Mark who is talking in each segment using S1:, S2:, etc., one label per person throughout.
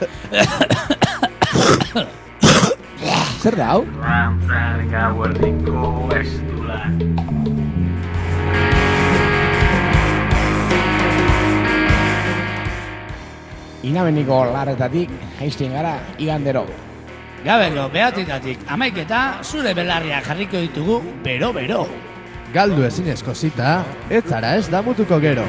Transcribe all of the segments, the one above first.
S1: Zer da, hau?
S2: Gauerdiko estula.
S1: Inabeniko larretatik jaisten gara igandero.
S3: Gabero, behatitatik amaiketa, zure belarriak jarriko ditugu, bero.
S4: Galdu ezinezko zita, ez zara ez damutuko gero.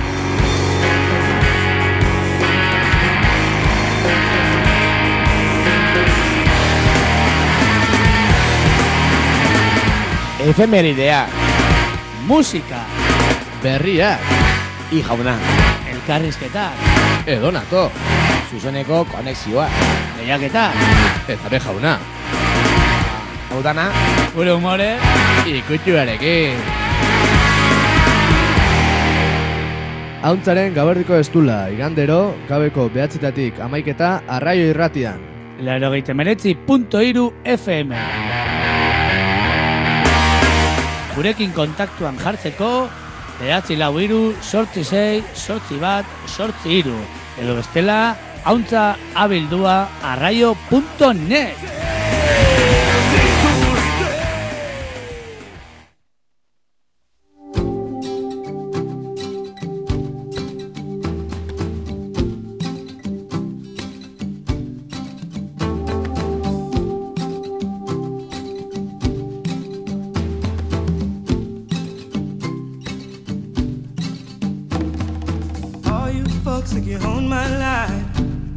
S1: Efemeridea,
S3: Musika,
S4: Berriak,
S1: i jauna,
S3: elkarrizketak,
S4: edonato,
S1: zuzeneko konexioa.
S3: lehiaketak,
S4: eta be jauna,
S1: Hau dana,
S3: gure humore,
S4: ikutxuarekin. Hauntzaren gaberdiko estula, igandero, gabeko 9:00 amaiketa, Arraio Irratian.
S3: 89.3 FM. Gurekin kontaktuan jartzeko, 943-868-1 edo bestela, hauntza abildua@arraio.net.
S5: All you folks think you own my life.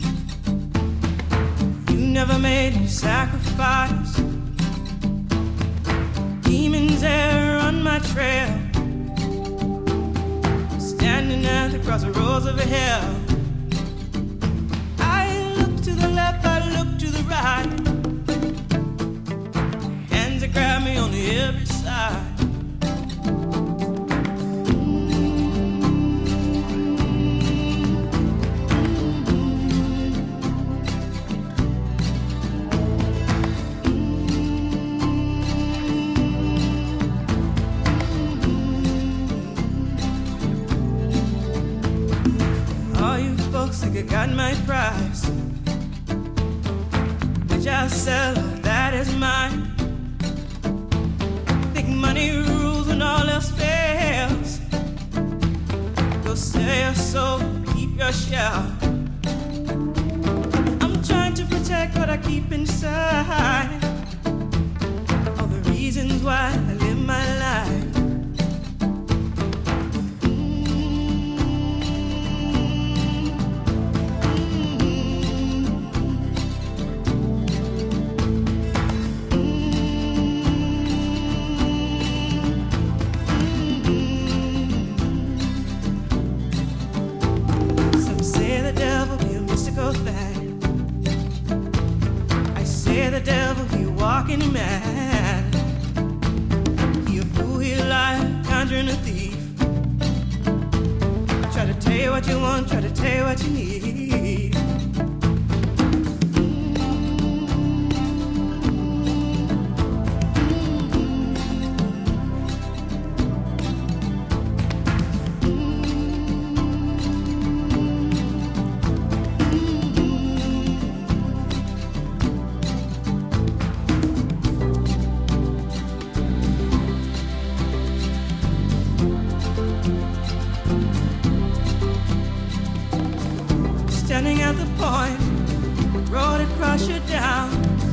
S5: You never made any sacrifice. Demons there on my trail, standing at the crossroads of hell. I look to the left, I look to the right. Hands that grab me on every side. All you folks think I got my price, which I'll sell, that is mine. Think money rules when all else fails. Go sell your soul, keep your shell. I'm trying to protect what I keep inside. All the reasons why I live my life. Some say the devil be a mystical thing. I say the devil he walking mad. He a fool, he a liar, conjuring a thief. Try to tell you what you want, try to tell you what you need. Standing at the point, road to crush you down.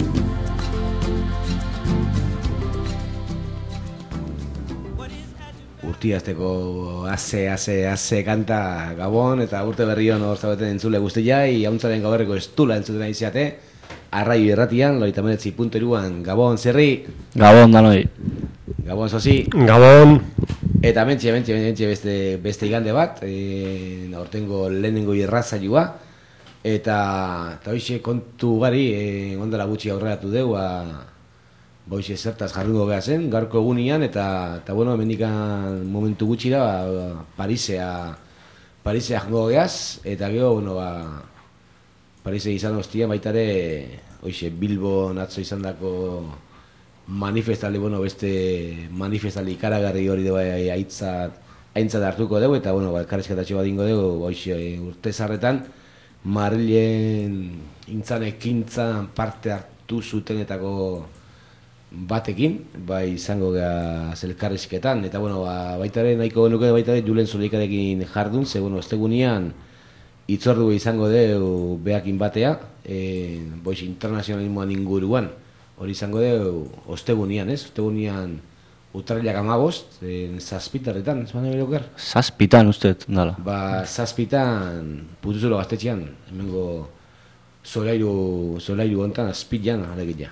S5: What is had to
S6: Urtiazteko ase kanta Gabon eta urte berri hon hor zabeten entzule guztiai, hauntzaren gaberreko estula entzuten aiziate, Arraio Irratian, 89.3an, Gabon zerri,
S3: Gabon danoi.
S6: Gabon sozi,
S7: Gabon.
S6: eta mentxe beste igande bat, aurtengo lehenengo irratsaioa, eta hoxe kontu gari, ondala gutxi aurreratu dugu, hoxe zertaz jarrungo geha zen, gaurko egunian, eta bueno, hemendikan momentu gutxira, Parisea jango geaz, eta gero, bueno, Parise izan ostia baitare, hoxe Bilbon atzo izan dako manifestaldi, bueno, beste manifestaldi ikaragarri hori dugu aintzat hartuko dugu, eta bueno, elkarrizketatxo bat ingo dugu, hoxe urte zarretan, Madrilen intzan ekintzan parte hartu zutenetako batekin, bai izango gara zelkarrizketan, eta bueno, baita ere nahiko genuke baita ere Julen Zulaikarekin jardun, ze bueno, ostegunean itzordu izango deu beakin batea, boiz internazionalismoan inguruan, hori izango deu ostegunean, ez? Ostegunean Utrailak 15, zazpitarretan, ez baina beroker?
S2: Zazpitan usteet, dala.
S6: Ba, zazpitan, Putuzulo gaztetxean, hemengo solairu hontan, azpilan, alegia.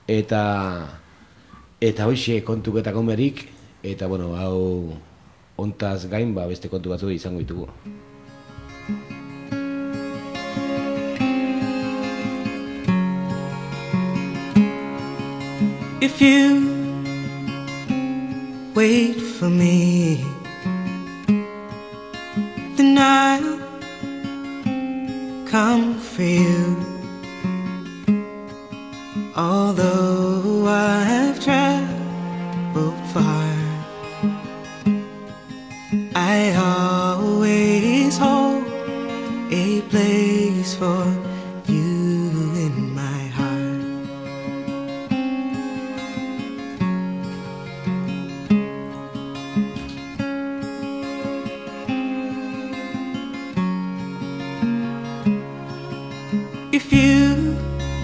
S6: Eta hoxe kontuketa komerik, eta bueno, hau hontaz gain, ba, beste kontu batzu izango ditugu.
S5: If you wait for me, then I'll come for you. Although I've traveled far, I always hold a place for you in my heart. If you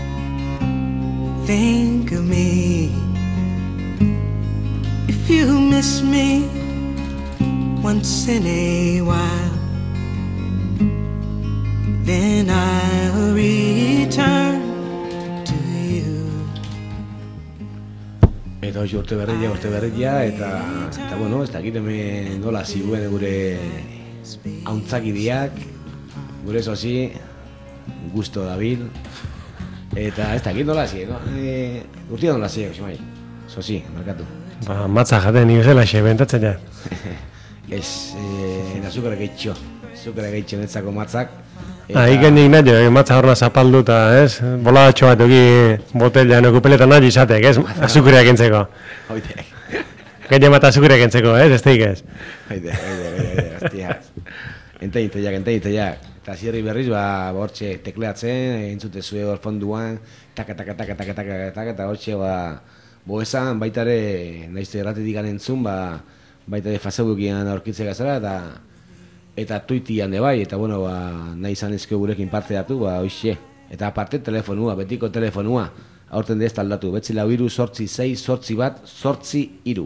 S5: think of me, if you miss me once in a while, then I'll return to you.
S6: Eta hoxe urte berria, eta bueno, ez dakit hemen nola ziguen gure hauntzakiriak, gure sozi, gusto dabil, eta ez dakit nola zi, no? Urtia nola zi, Josimai, sozi, markatu.
S7: Ba, matza jaten nik zela xe, bentatzen ja.
S6: Ez, azukara gehitxo netzako matzak.
S7: Iken nik nahi, matza horna zapalduta, ez? Boladatxo bat duki botella, nokupeletan nahi izatek, ez? Azukuriak entzeko.
S6: Oide.
S7: Gehien bat azukuriak entzeko, ez? Ez teik ez?
S6: Oide, hostias. Enteiteiak. Eta zierri berriz, ba, hortxe tekleatzen, entzute zue hor fonduan, taka, eta hortxe, ba, boezan, baita ere, nahizte erratetik entzun, ba, baita ere Facebookian aurkitze gazara, eta tuitian de bai, eta bueno, ba, nahi izan ezko gurekin parte datu, ba, hoxe. Eta aparte telefonua, betiko telefonua, aurten dez taldatu, betzi lau iru, 8-6-8-1-8-3.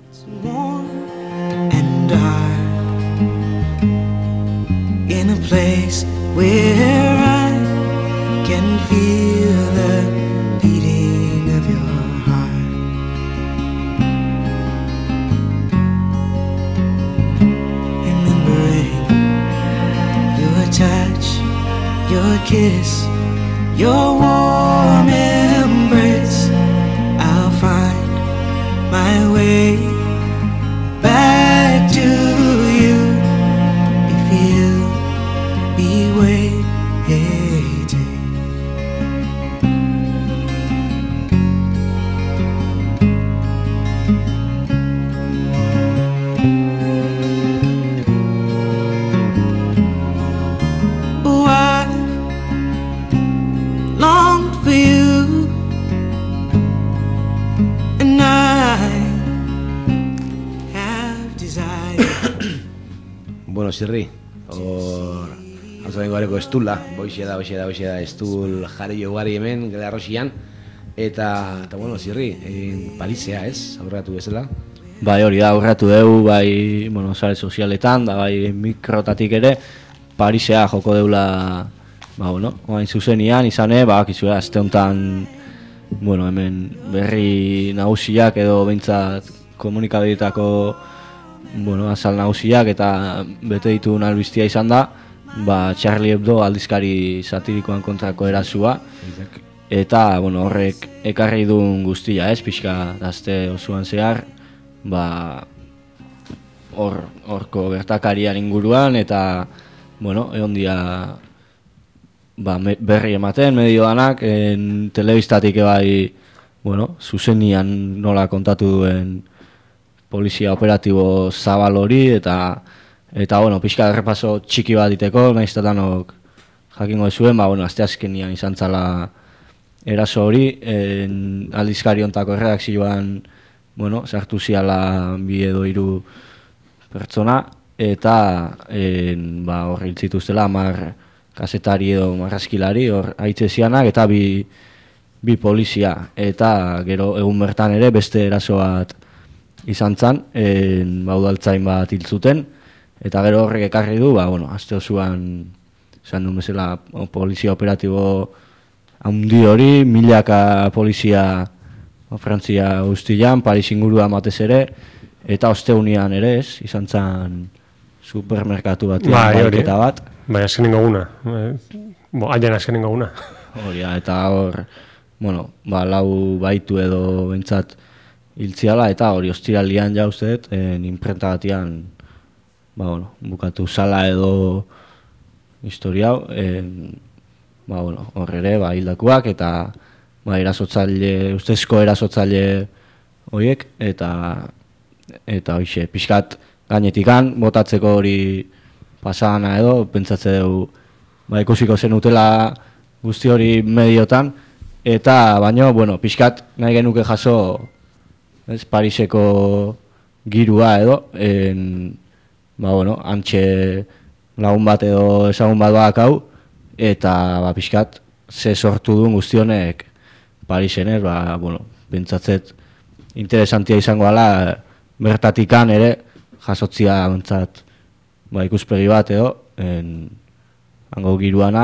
S5: And dark, in a place where I can feel the beating of your heart. Remembering your touch, your kiss, your warm embrace, I'll find my way back to you if you be waiting. Oh, I longed for you, and I have desire.
S6: Bueno, zirri, hor, hau zain gareko estula, boixea da, estul jarri ugari hemen, gela arroxian, eta bueno, zirri, Parisea ez, aurratu bezala?
S2: Bai, hori da, aurratu dugu, bai, bueno, sare sozialetan, da bai mikrotatik ere, Parisea joko deula, ba, bueno, oain zuzenian, izane, ba, kizua, azte honetan, bueno, hemen berri nagusiak edo behintzat komunikabideetako, bueno, azal nagusiak eta bete dituen albistia izan da, ba, Charlie Hebdo aldizkari satirikoan kontrako erasua, eta, bueno, horrek ekarri duen guztia, ez, pixka dazte osoan zehar, ba, horko gertakarian inguruan, eta, bueno, egon dia, ba, berri ematen, medio danak, telebistatik ebai, bueno, zuzenian nola kontatu duen polizia operatibo zabal hori, eta bueno, pixka errepaso txiki bat diteko, nahiz eta danok jakingo zuen, asteazkenian izan zala eraso hori, aldizkari ontako erredakzioan, sartu ziala 2 edo 3 pertsona, eta hor hil zituztela 10 kazetari edo marrazkilari, hor haitze zianak, eta bi polizia, eta gero egun bertan ere beste eraso bat izan zan, udaltzain bat hil zuten, eta gero horrek ekarri du, aste osoan, esan duen bezala, polizia operatibo handi hori, milaka polizia Frantzia guztian, Paris ingurua batez ere, eta osteunian ere ez, izan zan supermerkatu batean baiketa bat.
S7: Bai, azkenengo guna. Haien azkenengo guna.
S2: Horia, eta hor, 4 baitu edo bentsat hiltziala, eta hori ostiralian ja usteet, imprenta batian, bukatu zala edo historia hau, hor ere, hildakuak, eta erasotzaile, ustezko erasotzaile horiek, eta hoxe, pixkat gainetikan, botatzeko hori pasagana edo, pentsatze dugu, ikusiko zen utela guzti hori mediotan, eta baino, pixkat nahi genuke jaso, Pariseko girua edo, antxe lagun bat edo ezagun bat bakau, eta pixkat ze sortu duen guztionek Parisen ez, pentsatzet interesantia izango ala bertatikan ere jasotzia bentsat ikuspegi bat edo hango giruana,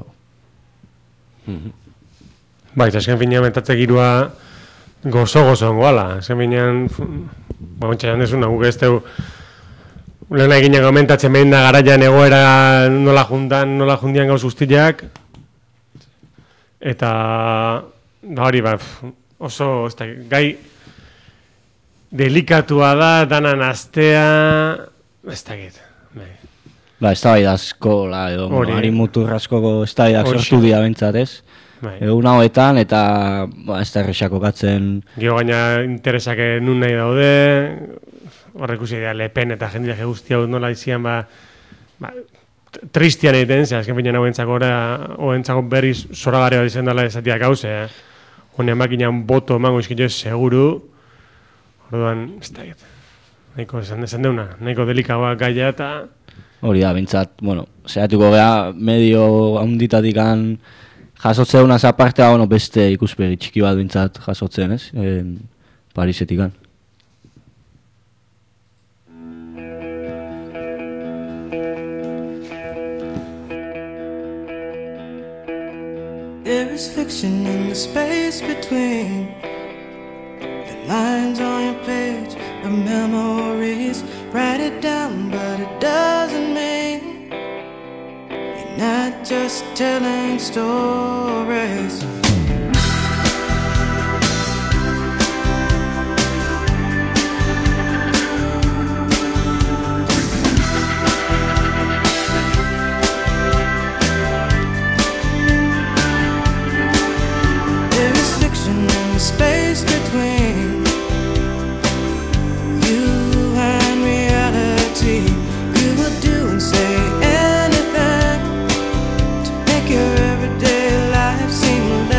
S7: eta esken finean bentatze girua gozo ongoala, esken finean txaian desuna, guk ez teu lehen eginak komentatzen behin da garaian egoera nola jundian gauz guztiak, eta hori oso gai delikatua da, danan astea, ez dakit.
S2: Ez da bai dazko, harin muturraskoko ez da sortu dira bentsat ez. Egun hauetan eta ez da errexako katzen.
S7: Gio gaina interesak nun nahi daude, horrek usi dira Lepen eta jendeak guzti hau nola izian tristian egiten, azken finean hauentzako berriz zoragarri bat izan dela ezatiak hauze. Honean makinan boto emango izkito seguru, orduan, ez da egit. Nahiko esan deuna, nahiko delikagoa gaia eta...
S2: Hori da, bintzat, zehatuko geha medio handitatikan jasotzeun aparte, beste ikuspegi txiki bat bintzat jasotzen, ez? Parisetikan.
S5: There is fiction in the space between the lines on your page of memories. Write it down, but it doesn't mean you're not just telling stories. Space between you and reality. You will do and say anything to make your everyday life seem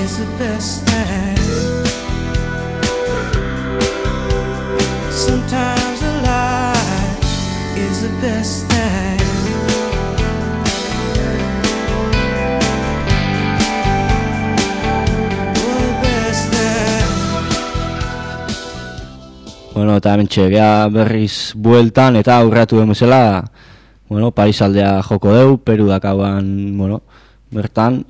S5: is the best thing. Sometimes a lie is the best thing.
S2: Bueno, eta hemen txegea berriz bueltan eta aurratu den bezala, bueno, Paris aldea joko deu, Peru dakauan, bueno, bertan,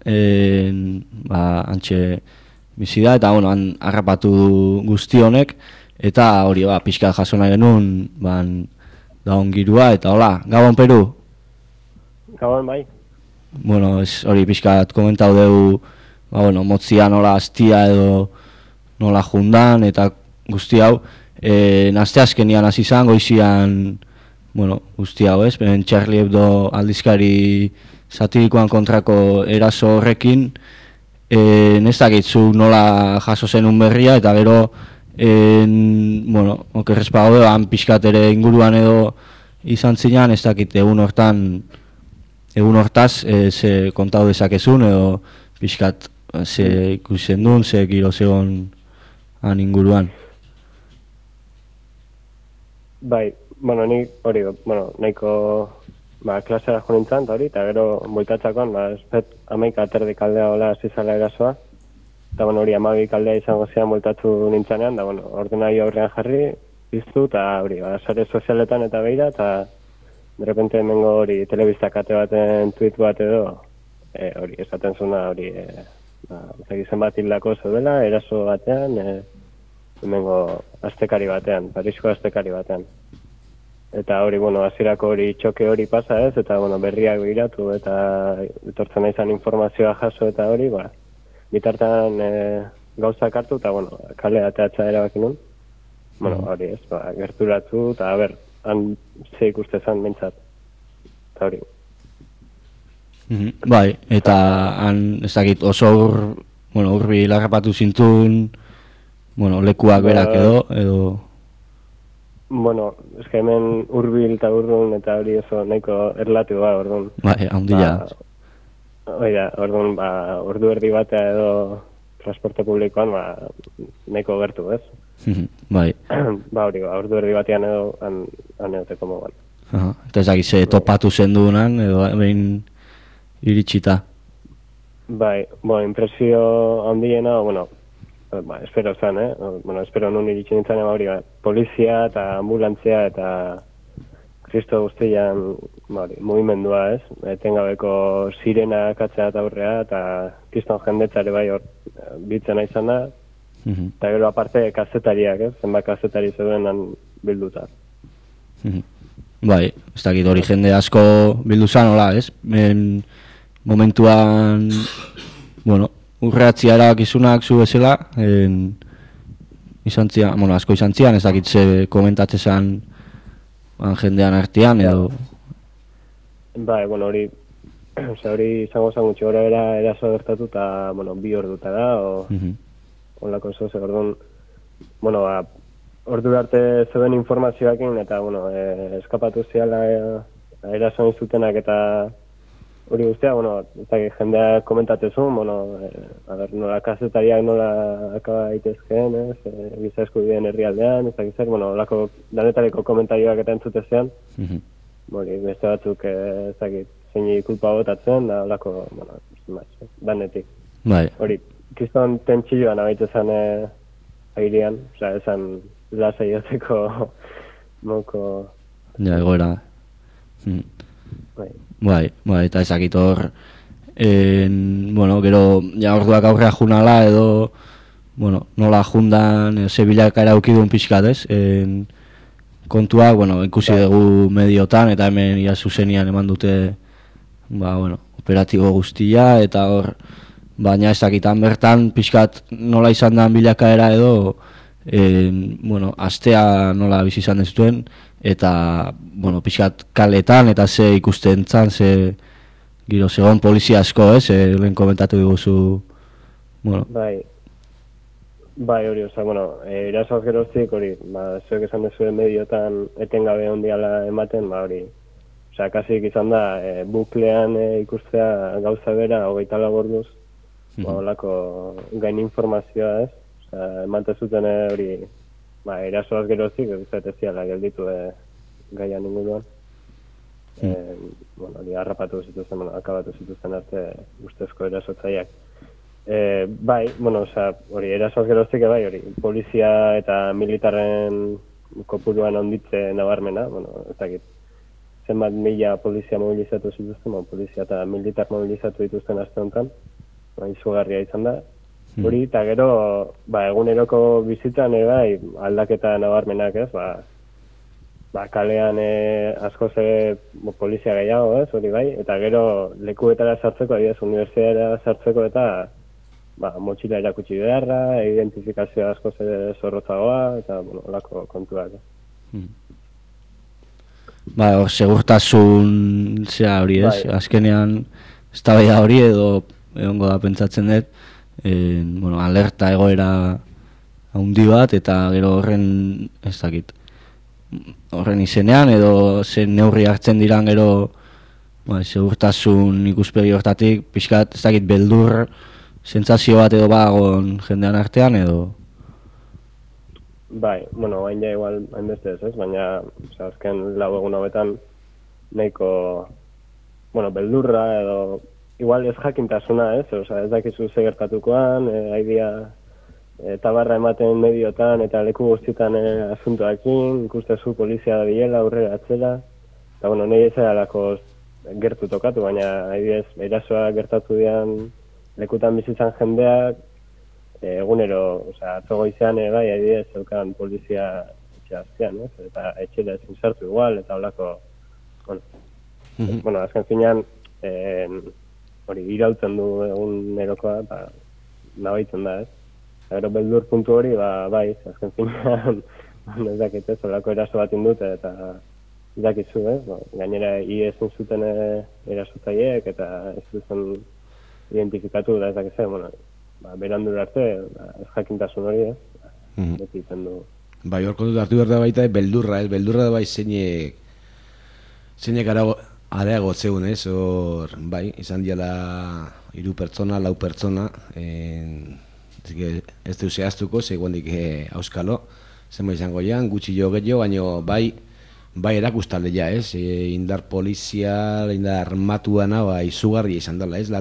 S2: antxe bizi da, eta, bueno, han harrapatu guzti honek, eta hori, pixka jaso nahi genuen, daun girua, eta hola, Gabon Peru?
S8: Gabon, bai.
S2: Bueno, hori pixka komentau deu, bueno, motzia nola astia edo nola jundan, eta guzti hau, nazte azkenian hasi izan, goizian, bueno, guzti hau ez, beren Charlie Hebdo aldizkari satirikoan kontrako eraso horrekin, ez dakitzu nola jaso zenun berria, eta gero, bueno, okerrezpago han pixkat ere inguruan edo izan zinan, ez dakit egun hortaz, ze kontau dezakezun, edo pixkat ze ikusen duen, ze giro zegoen han inguruan.
S8: Bai, bueno, ni hori, bueno, nahiko klasera jo nintzen, eta hori, eta gero bueltatxakoan, espet 11 aterdik aldea hola zizala erasoa, eta bueno, hori 12 aldea izango zian bueltatu nintzanean, da bueno, ordenari aurrean jarri, piztu, eta hori, sare sozialetan eta behira, eta de repente hemengo hori telebistakate baten tweet bat edo, hori, esaten zuna hori, ezagizen bat hildako zeudela, eraso batean, hemengo astekari batean, Parisko astekari batean. Eta hori, bueno, hasierako hori txoke hori pasa ez, eta bueno, berriak begiratu eta etortzen naizan informazioa jaso eta hori, bitartan gauzak hartu eta bueno, kale ateatza erabaki nun. Bueno, hori ez, gerturatu eta han ze ikuste zan mentzat. Eta hori.
S2: Bai, eta han ez dakit oso urbil harrapatu zintun, bueno, lekuak berak edo...
S8: Bueno, eske hemen hurbil eta urrun eta hori oso nahiko erlatu orduan.
S2: Bai, handila.
S8: Oida, orduan, ordu erdi batea edo transporte publikoan, nahiko gertu, ez?
S2: Bai.
S8: Hori, ordu erdi batean edo han euteko mogan.
S2: Eta ez dakize topatu zendunan edo behin iritsita?
S8: Bai, impresio handiena, bueno, espero zen, espero nun iritsi nintzen hori, polizia eta ambulantzia eta kristo guztian mugimendua, ez? Etengabeko sirena katzea eta aurrea eta kriston jendetzare bai hor bitzen izan da, eta gero aparte kazetariak, ez? Zenbat kazetari zeuden bilduta.
S2: Bai, ez dakit hori jende asko bildu zan, hola, ez? Momentuan, bueno, urreatzia erabakizunak zu bezala, asko izan zian, ez dakit ze komentatzen zan jendean artean, edo...
S8: Bai, bueno, hori izango zan gutxi gora eraso gertatu eta, bueno, 2 orduta da, onlako zoze, orduan, bueno, ordu arte zeuden informazioakin, eta, bueno, eskapatu ziala eraso zutenak eta hori guztia, bueno, jendea komentatzezun, bueno, nola kazetariak nola akaba daitezkeen, giza eskubideen herrialdean, ez dakit zer, bueno, olako danetareko komentarioak eta entzutezean, beste batzuk ez dakit zeini kulpa botatzen, da olako, bueno, danetik.
S2: Bai.
S8: Hori, kriston tentsilloan abaitezan airean, oza, esan lasa ioteko moko...
S2: Ja, egoera. Bai, eta ezakit hor, bueno, gero, ja orduak aurrea junala edo, bueno, nola jundan, zebilak eraukidun pixkat, ez? Kontuak, bueno, ikusi dugu mediotan, eta hemen ia zuzenian eman dute, bueno, operatibo guztia, eta hor, baina ezakitan bertan, pixkat nola izan den bilakaera edo, bueno, astea nola bizi izan dezutuen, eta, bueno, pixkat kaletan, eta ze ikusten zan, ze giro zegoen polizia asko, lehen komentatu diguzu, bueno.
S8: Bai, hori, oza, bueno, erasoaz geroztik, hori, zuek esan dezuen mediotan etengabe ondiala ematen, hori, oza, kasik izan da, buklean ikustea gauza bera, 24 orduz, Olako gain informazioa ez, emante zuten hori, erasoaz gerozik, ez ziala gelditu gaian inguruan. Hori harrapatu zituzten, akabatu zituzten arte ustezko erasotzaileak. Hori erasoaz gerozik hori polizia eta militarren kopuruan onditze nabarmena, ez dakit. Zenbat mila polizia mobilizatu zituzten, polizia eta militar mobilizatu dituzten aste honetan, izugarria izan da. Hori, eta gero, eguneroko bizitzan aldaketa nabarmenak ez, kalean askoz polizia gehiago ez, hori bai, eta gero lekuetara sartzeko, unibertsitatera sartzeko eta motxila erakutsi beharra, identifikazioa askoz zorrotzagoa, eta olako kontuak.
S2: Segurtasun hori ez, azkenean eztabaida hori edo egongo da pentsatzen dut, alerta egoera handi bat, eta gero horren, ez dakit, horren izenean, edo zen neurri hartzen diran gero segurtasun ikuspegi hortatik, pixkat, ez dakit, beldur, sentsazio bat edo bagon jendean artean, edo?
S8: Hain ja igual, hain beste ez, baina azken lau egun hauetan nahiko, beldurra edo, igual ez jakintasuna ez, ez dakizu ze gertatukoan, haidia tabarra ematen mediotan eta leku guztietan asuntoakin, ikustezu polizia da bilela, aurrera atzela, eta nahi ez alako gertu tokatu, baina haidez, erasoa gertatu dian lekutan bizitzan jendeak, egunero, atzo goizean haidez, zeukan polizia etxe aztean, eta etxera ezin sartu igual, eta holako, azken finean, hori irautzen du egunerokoa, nabaitzen da, ez? Gero beldur puntu hori, azken finean, ez dakit ez, olako eraso bat indut, eta ez dakizu, gainera ezin zuten erasotzaileek, eta ez duzen identifikatu, da ez dakizu, berandur arte, ez jakintasun hori, beti izan du.
S6: Hor kontu hartu behar da baita, beldurra da zeinek areagotzeun, ez, izan diala 3 pertsona, 4 pertsona, ez du zehaztuko, seguendik auskalo, zenba izango jan, gutxi jo gehiago, baina erakustalde ja, ez, indar polizia, indar armatuana, izugarria izan dela, ez,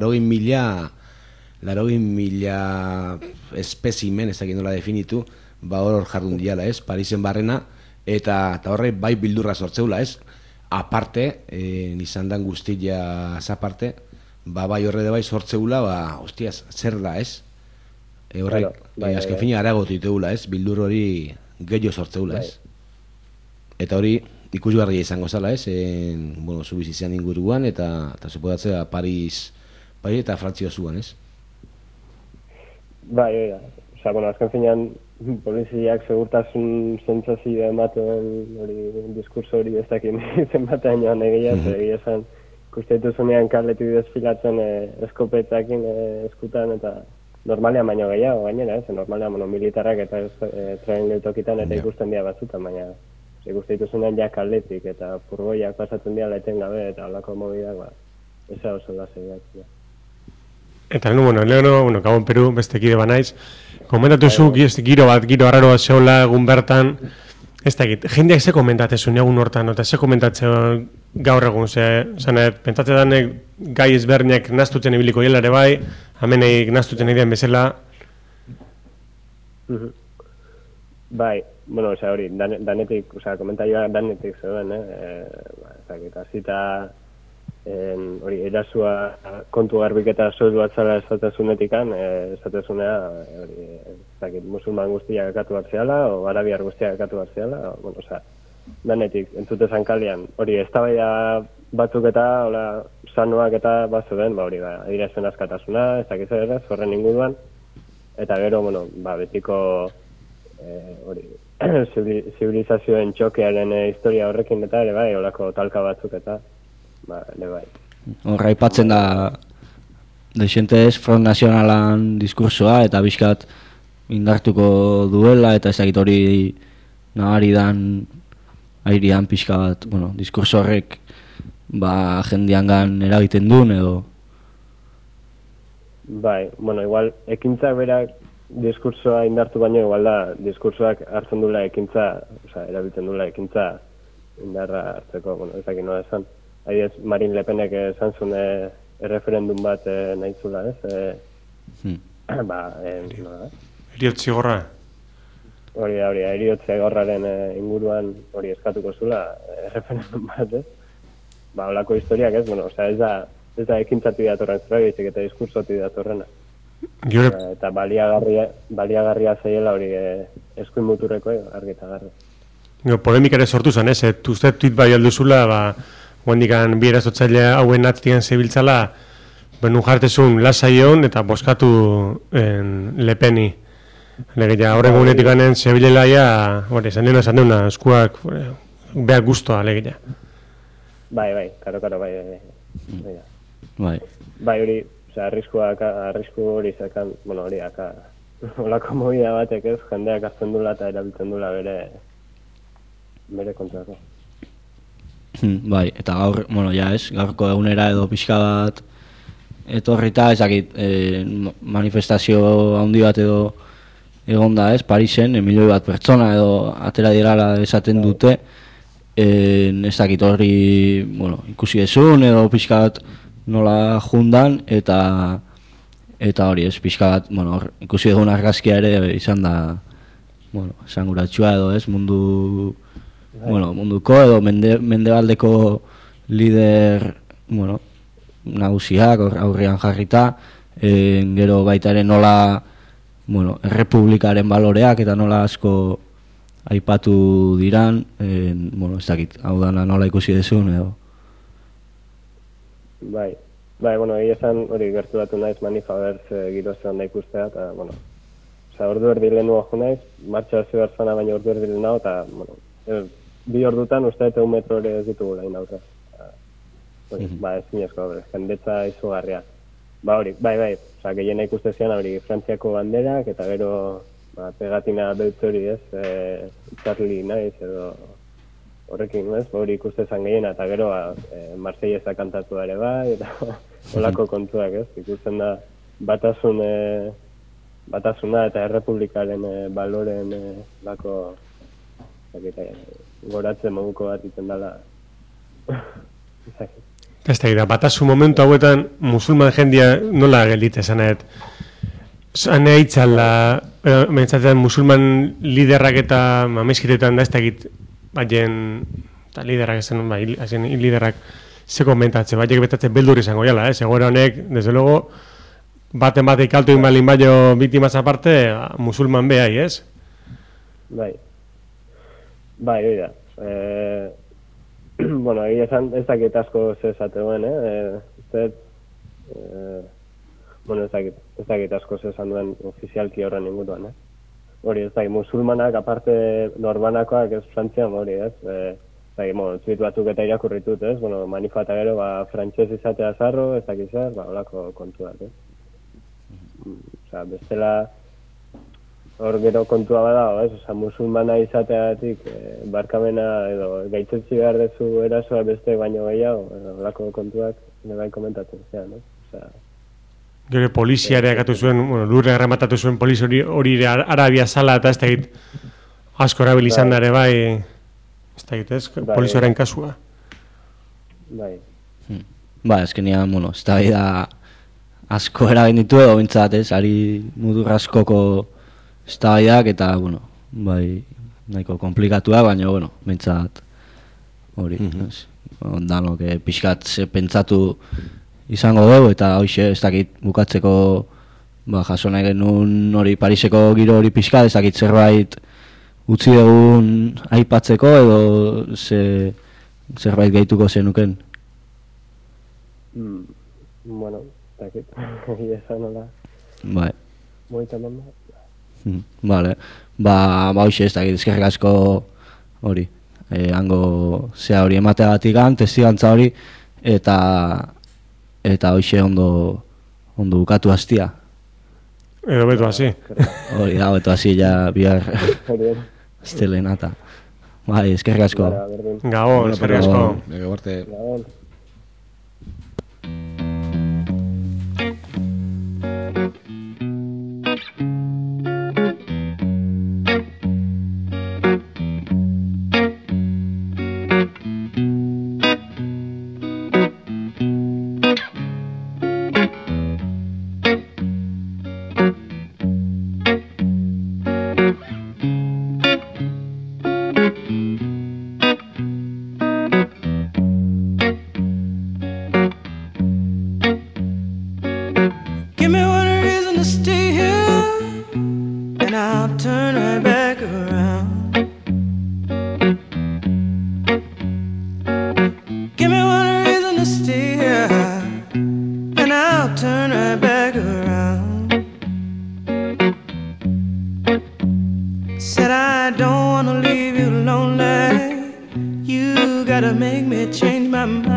S6: 80.000 espezimen, ez dakit nola definitu, hor jardun diala, ez, Parisen barrena, eta horre bai bildurra sortzeula, ez, aparte, izan dan guztia aparte, bai horre de bai sortzeula, hostiaz, zer da, ez? Horrek, azken fina aragotu diteula, ez? Bildur hori gehiago sortzeula, ez? Eta hori ikusgarria izango zala, ez? Zu bizizean inguruan, eta suposatzea Paris eta Frantzia zuan, ez?
S8: Azken finean poliziak segurtasun sentsazioa ematen hori diskurso hori ez dakin zenbatean joan egia esan ikuste dituzunean kaletik desfilatzen eskopetakin eskutan eta normalean baino gehiago gainera, normalean militarrak eta tren geltokitan eta ikusten dira batzutan, baina ikuste dituzunean ja kaletik eta furgoiak pasatzen dira etengabe eta holako mobidak ez da oso da segiatzea.
S7: Eta Leono, Gabon Peru, beste kide banaiz, komentatu zu, giro arraro bat zehola egun bertan, ez dakit, jendeak ze komentatzen egun hortan, eta ze komentatzen gaur egun, pentsatzen danek gai ezberdinak naztutzen ibiliko hilare bai, ameneik naztutzen idean bezala.
S8: Hori, danetik, komentarioa danetik zeuden, azita, hori, erasua kontu garbiketa soilu atzala esatezunetikan, esatezunea, musulman guztiak akatu hartzeala, o arabiar guztiak akatu hartzeala, danetik, entzutezan kalean, hori, eztabaida batzuk eta, sanuak eta bazuden, hori, adirazpen askatasuna, ez dakiz ere, horren inguruan, eta gero, betiko, hori, zibilizazioen txokearen historia horrekin eta, ere bai, holako talka batzuk eta, ere bai.
S2: Horra ipatzen da dexentez Front Nazionalan diskursoa eta bizkat indartuko duela eta ezagit hori nabari dan airian pixka bat, diskurso horrek jendiangan eragiten duen edo?
S8: Bai, bueno, igual, ekintzak berak diskursoa indartu baino, igual da, diskursoak hartzen dula ekintza, erabiltzen dula ekintza indarra hartzeko, bueno, ez dakit nola esan. Adibidez, Marine Le Penek esan zuen erreferendum bat nahi zula, ez? Nola?
S7: Eriotz zigorra?
S8: Hori, eriotz zigorraren inguruan hori eskatuko zula erreferendum bat, ez? Holako historiak, ez? Bueno, ez da ekintzatu datorren zerbait, eta diskursotu datorrena. Eta baliagarria zaiela hori eskuin muturreko argi eta garri.
S7: Polemik ere sortu zen, ez? Uste tuit bai alduzula, guendikan bi erazotzaile hauen atzian zebiltzala, benu jartezun lasaion eta boskatu Le Peni. Alegia, horren gunetik ganen zebilelaia, esan deuna, eskuak behar guztua, alegia.
S8: Bai, karo, bai. Bai, hori, arrisku hori zekan, bueno, hori, holako movida batek ez, jendeak hartzen dula eta erabiltzen dula bere kontrako.
S2: Bai, eta gaur, bueno, gaurko egunera edo pixka bat etorrita, ezakit, manifestazio handi bat edo egon da, Parisen, milioi bat pertsona edo atera dirala esaten dute, ez dakit horri, bueno, ikusi ezun edo pixka bat nola jundan, eta hori ez, pixka bat, bueno, ikusi egun argazkia ere izan da, bueno, esanguratsua edo ez, munduko edo mendebaldeko lider, bueno, nagusiak aurrean jarrita, gero baita ere nola, bueno, errepublikaren baloreak eta nola asko aipatu diran, bueno, ez dakit, hau dana nola ikusi dezun edo.
S8: Bai, bueno, esan hori gerturatu naiz Manifaberz girozean da ikustea, eta, bueno, ordu erdi lehenua jo naiz, martxa hasi behar zana baina ordu erdi lehenua, eta, bueno, 2 ordutan uste eta 1 metro ere ez ditugu lain aurra. Ez zinezko, jendetza izugarria. Hori, bai, gehiena ikuste zian hori Frantziako banderak, eta gero pegatina beltz hori ez, Charlie naiz edo horrekin, ez, hori ikuste zan gehiena, eta gero Marseillesa kantatu ere bai, eta holako kontuak, ez, ikusten da batasuna eta errepublikaren baloren lako goratzen moduko bat iten dela.
S7: Ez da, batasun momentu hauetan musulman jendia nola geldite zanet. Zane hitzala, mentzatzen musulman liderrak eta mameskitetan da ez da egit, baien, eta liderrak esan, liderrak ze komentatzen, baiek betatzen beldur izango jala, egoera honek, desde luego, baten ikaltu inbalin baino biktimaz aparte, musulman behai, ez?
S8: Bai, hori da. Bueno, egia esan, ez dakit asko zezaten duen, bueno, ez dakit asko zezan duen ofizialki horren inguruan, Hori, ez dakit, musulmanak, aparte norbanakoak ez Frantzian, hori, ez? Bueno, tweet batzuk eta irakurritut, ez? Bueno, manifata gero, frantxez izatea zarro, ez dakit zer, holako kontuak, ez? Bestela, hor gero kontua badago, ez? Musulmana izateatik barkamena edo gaitzetzi behar dezu erasoa beste baino gehiago, holako kontuak nebai komentatzen zean, ez?
S7: Gero poliziare agatu zuen, lurre errematatu zuen polizi hori Arabia zala eta ez da egit asko erabilizan dare bai, ez da egit ez, polizioaren kasua.
S8: Bai.
S2: Ezkenian, bueno, ez da asko eragin ditu edo bintzat ez, ari mudur askoko ez da eta, bueno, bai, nahiko komplikatua, baina, bueno, bintzat hori, danok pixkat pentsatu izango dugu, eta hoxe, ez dakit bukatzeko jaso nahi genuen hori Pariseko giro hori pixka, ez dakit zerbait utzi egun aipatzeko edo zerbait gehituko zenuken?
S8: Bueno, ez dakit, egia nola.
S2: Bai.
S8: Moita manda.
S2: Vale, hoxe, ez dakit, ezkerrik asko hori, hango zea hori emateagatik testigantza hori, eta hoxe ondo bukatu hastia.
S7: Edo betu hasi.
S2: Hori da, betu hasi ja bihar estelenata. Bai, eskerrik asko.
S7: Gabon, eskerrik asko.
S8: Gabon.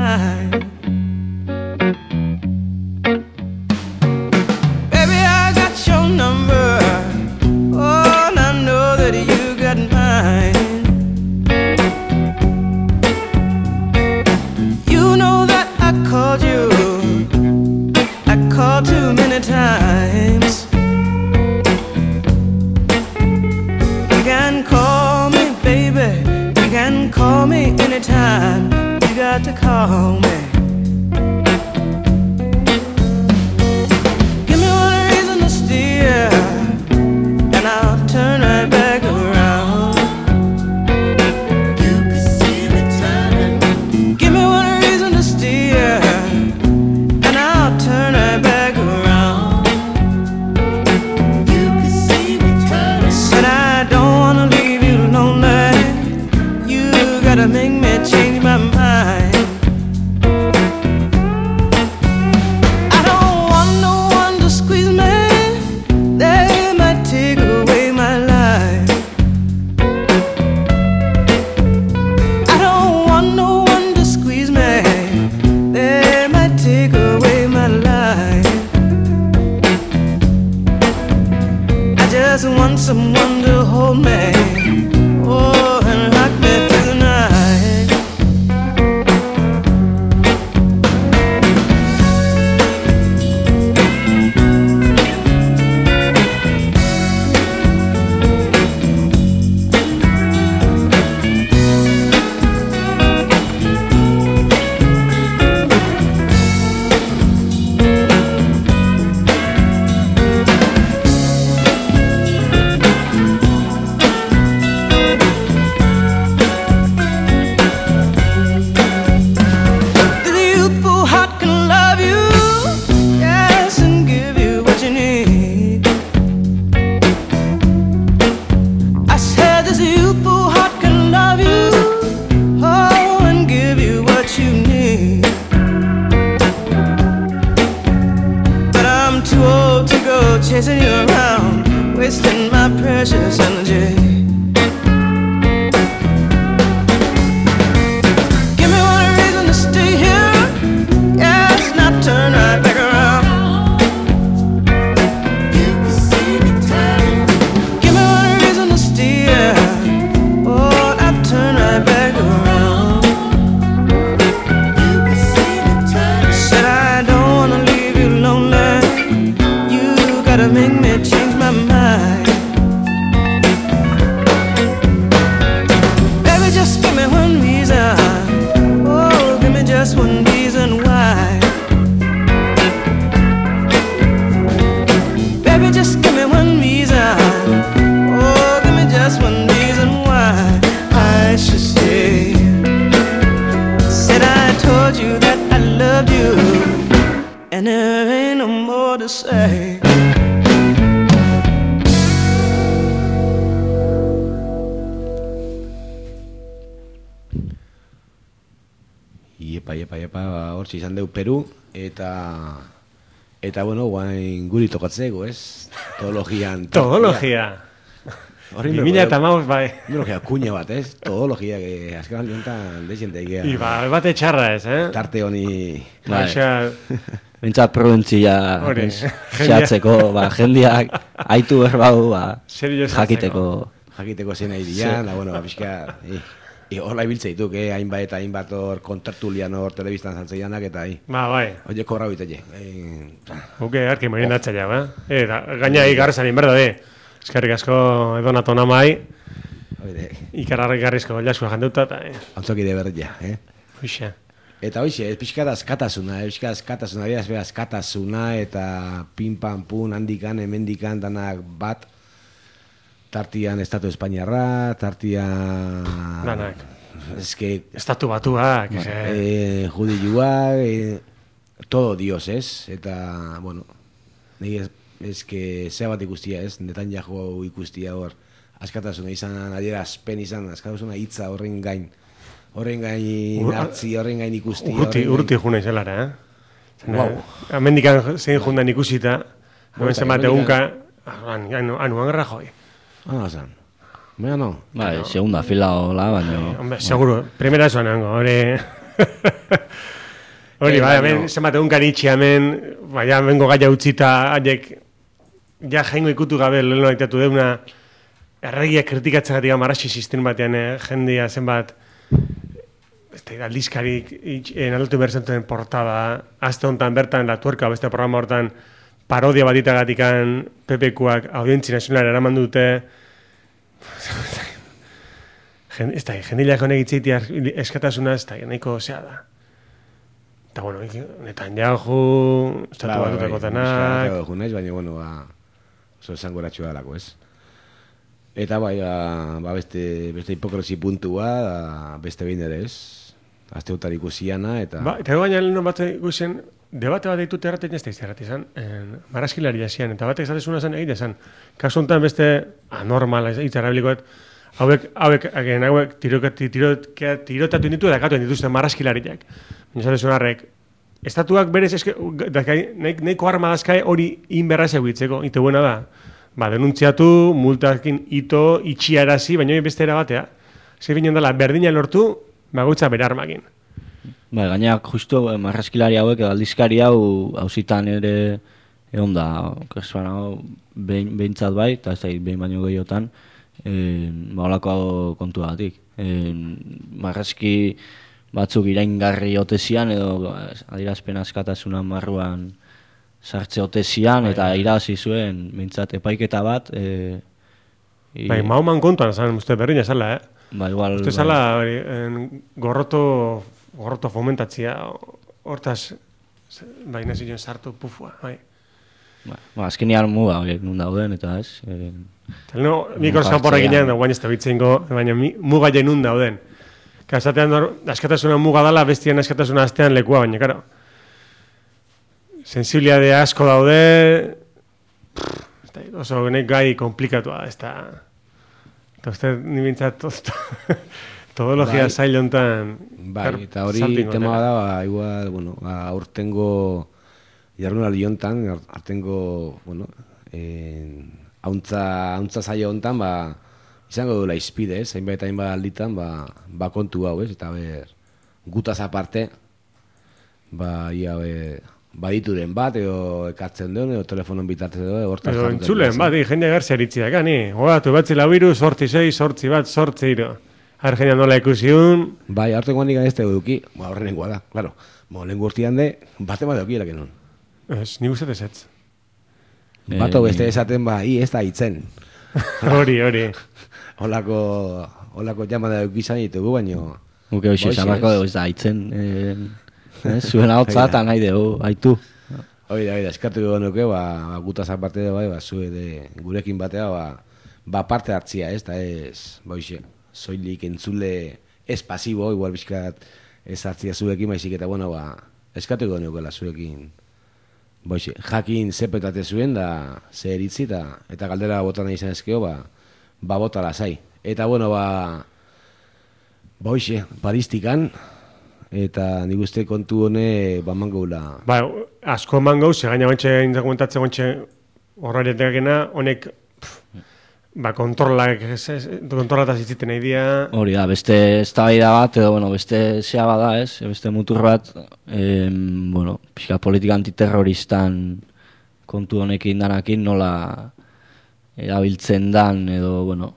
S5: mine. Baby, I got your number. Oh, and I know that you got mine. You know that I called you. I called too many times. You can call me, baby. You can call me anytime. You got to call me. Give me one reason to steer, and I'll turn right back around. You can see me turning. Give me one reason to steer, and I'll turn right back around. You can see me turning. Said I don't wanna leave you lonely. You gotta make me change my mind. I don't want no one to squeeze me. They might take away my life. I don't want no one to squeeze me. They might take away my life. I just want someone to hold me. Oh, and rock me through the night. The youthful heart can love you, yes, and give you what you need. I said this youthful heart can love you, oh, and give you what you need. But I'm too old to go chasing you around, wasting my precious energy. Give me one reason to stay here, yes, not turn right back around. You can see me turning. Give me one reason to steer, oh, not turn right back around. You can see me turning. Said I don't wanna leave you lonely. You gotta make me change my mind. Baby, just give me one reason. Oh, give me just one reason why. Baby, just give me one reason. Oh, give me just one reason why I should stay. Said I told you that I loved you, and there ain't no more to say.
S6: Iepa, hortxe izan deu Peru, eta bueno, guain guri tokatzeko, ez? Teologian.
S7: Todologia.
S6: Horri
S7: 2015 bai.
S6: Teologia kuña bat, ez? Teologia, que azken aldeontan deixente egia.
S7: Iba, bate txarra ez,
S6: Tarte honi...
S2: Bai.
S7: Osea,
S2: Bintzat prudentzia
S7: Hori.
S2: zehatzeko, aitu berbau,
S7: Serio
S2: jakiteko
S6: zen nahi dian, bueno, pixka... Horla ibiltze dituk, hainbat eta hainbat hor kontertulian hor telebistan zantzeianak eta
S7: bai.
S6: Oie korra bitele.
S7: Guke harki morin datzaila, Eta gaina igarrezan inberda, eskerrik asko edonato namai. Ikararrik garrizko jasua jandeuta eta...
S6: Antzokide berdia,
S7: Hoxe.
S6: Eta hoxe, pixka da askatasuna, askatasuna eta pin-pan-pun handikan, hemendikan danak bat. Tartian Estatu Espainiarra, tartian...
S7: Danak.
S6: Eske...
S7: Estatu batuak,
S6: Judilua, todo Dios, ez? Eta, bueno, nire eske zea bat ikustia, ez? Netan jago ikustia hor, askatasuna izan, adierazpen izan, askatasuna hitza horren gain. Horren gain hartzi, horren gain ikusti.
S7: Urti juna izelara,
S6: Wow.
S7: Amendikan zein jundan ikusita, hemen zenbat egunka, anuan Rajoy.
S6: Zan. Mea no.
S2: Bai, segunda fila hola, baina...
S7: Hombre, seguro, primera eso nengo, hori... Hori, bai, hemen, zenbat egun garitxi hemen, baina bengo gaia utzita, haiek, ja jaingo ikutu gabe, leheno aitatu deuna, erregiak kritikatzegatik marraxi sistem batean, jendia zenbat, aldizkarik, nalatu berzentuen portada, azte honetan bertan, La Tuerka, beste programa hortan, parodia batitagatikan, PPQak, audientzi nazionala eraman dute, jendileak honek itzitia eskatasuna, ez da, nahiko zea da. Eta, bueno, Netanyahu, estatu batutako denak...
S6: Baina, bueno, oso esango eratxua dalako, ez? Eta, bai, beste hipokresi puntua, beste behin ere, ez? Azte hotar ikusiana, eta... Ba,
S7: eta baina leheno bat ikusen, debate bat ditut erraten ez da izan, marraskilaria zian, eta batek zatezuna zen egite zen. Kasu honetan beste anormal, itzarrabilikoet, hauek tirotatu ditu edakatu dituzten marraskilariak. Mintzatezun harrek, estatuak berez nahiko arma dazkai hori inberra zegoitzeko, ite buena da. Ba, denuntziatu, multakin ito, itxiarazi, baina beste erabatea. Zer binen dela, berdina lortu, bagoitza bere armakin.
S2: Ba, gainak justu marraskilari hauek, aldizkari hauzitan ere egon da, kasuan hau, behintzat bai, eta ez da, behin baino gehiotan, holako kontua batik. Marraski batzuk iraingarri otezian, edo adierazpen askatasuna marruan sartze otezian, eta irabazi zuen, behintzat, epaiketa bat.
S7: Bai, Mahoman kontuan, uste berdina zala,
S2: Ba, igual...
S7: Uste zala, gorroto fomentatzia, hortaz, baina ziren sartu pufua, bai.
S2: Ba, azkenean muga horiek nun dauden, eta ez...
S7: Mikroskaporra ginean, guain ez da bitzengo, baina muga jen nun dauden. Kasatean askatasuna muga dala, bestian askatasuna astean lekua, baina, karo. Sensibiliade asko daude, oso nek gai komplikatua, ez da... Eta uste, nibintzat, todologia zail honetan...
S6: Bai, eta hori tema da, igual, bueno, aurtengo jardunaldi honetan, aurtengo, bueno, hauntza zailo honetan, izango duela izpide, ez? Hainbat alditan, kontu hau, ez? Eta gutaz aparte, badituren bat, edo ekartzen duen, edo telefonon bitartez edo, hortaz
S7: jartzen. Edo entzulen bat, jende garzi aritziak, ani. Hogatu, batzila biru, 8-6, 8-1. Argenia nola ikusiun.
S6: Bai, aurtengo nik ez duki, horrenengoa da, klaro. Lehen gurtian de, bate bat euki eraken non.
S7: Ez, nik uste desetz.
S6: Bato beste esaten, ez da hitzen.
S7: Hori.
S6: Holako jamada eukizan ditugu, baino...
S2: Guke hoxe, zamarko dugu ez da hitzen. Zuen hau eta nahi dugu, haitu.
S6: Hori da, eskatu dugu nuke, gutazak parte dugu, gurekin batea, parte hartzia, ez da ez, soilik entzule ez pasibo, igual bizkat ez hartzia zuekin, baizik eta, bueno, eskatu dugu nukela zuekin. Jakin zepetate zuen, da ze eritzi, eta galdera bota nahi izan ezkeo, bota lasai. Eta, bueno, balistikan, eta nik uste kontu hone mangula.
S7: Asko mangau, ze gaina bantxe indakumentatzen bantxe horreteakena, honek kontrolataz itziten nahi dia.
S2: Hori da, beste eztabaida bat, edo, bueno, beste zea bada, ez? Beste mutur bat, pixka politika antiterroristan kontu honekin danakin nola erabiltzen dan, edo, bueno,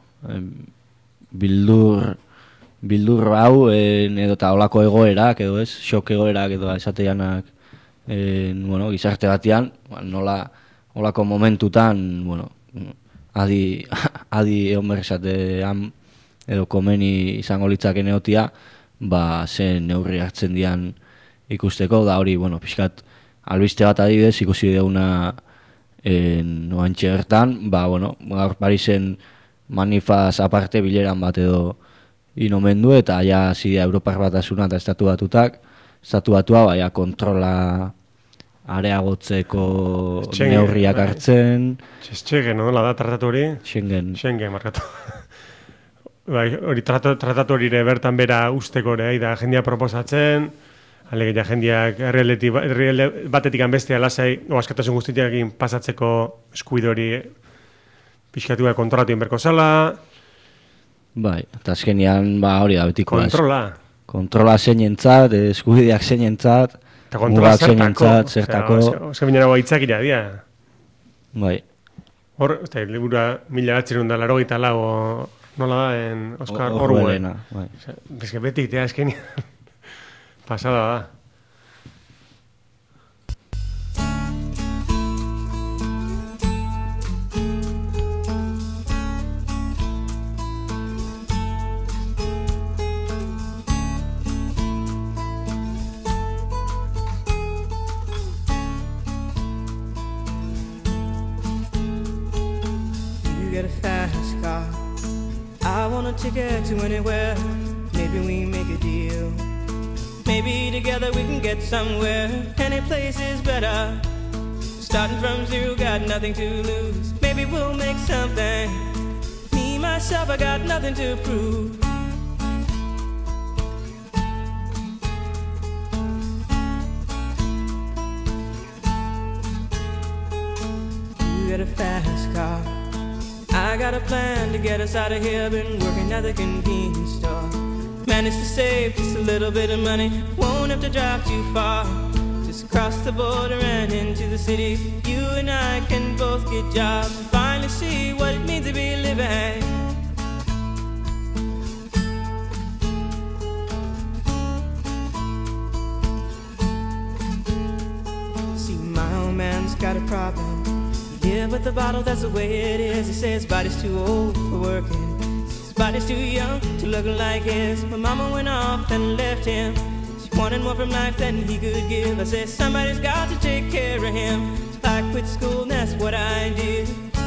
S2: bildur hau, edo eta olako egoerak, edo ez, xok egoerak, edo esateianak, gizarte batean, nola olako momentutan, adi egon berrezatean, edo komeni izango litzaken egotia, zen neurri hartzen dian ikusteko, da hori, pixkat, albiste bat adibidez, ikusi deuna noantxe gertan, gaur Parisen manifaz aparte bileran bat edo inomendu, eta ja zidea Europar Batasuna eta estatu batua, kontrola areagotzeko neurriak hartzen.
S7: Schengen, nola da tratatu hori?
S2: Schengen
S7: markatu. Hori tratatu hori bertan bera usteko ere, da jendia proposatzen, alegia jendiak herrialde batetik bestea lasai, askatasun guztitiakin pasatzeko eskuide hori pixkatuak kontrolatu inberko zala.
S2: Bai, eta azkenean hori da betikoa.
S7: Kontrola.
S2: Kontrola zeinentzat, eskubideak zeinentzat.
S7: Eta kontrola
S2: mugatzen
S7: zertako.
S2: entzat, zertako.
S7: Osa binera baitzak iradia.
S2: Bai.
S7: Hor, eta liburua 1984 nola da, Oscar Orwell.
S2: Bai.
S7: Bizke beti, tea esken pasada da.
S5: Get a fast car. I want a ticket to anywhere. Maybe we make a deal. Maybe together we can get somewhere. Any place is better. Starting from zero, got nothing to lose. Maybe we'll make something. Me, myself, I got nothing to prove. You got a fast car. I got a plan to get us out of here. Been working at the convenience store. Managed to save just a little bit of money. Won't have to drive too far. Just cross the border and into the city. You and I can both get jobs and finally see what it means to be living. See, my old man's got a problem. Yeah, but the bottle, that's the way it is. He says his body's too old for working. His body's too young to look like his. My mama went off and left him. She wanted more from life than he could give. I said somebody's got to take care of him. So I quit school and that's what I did.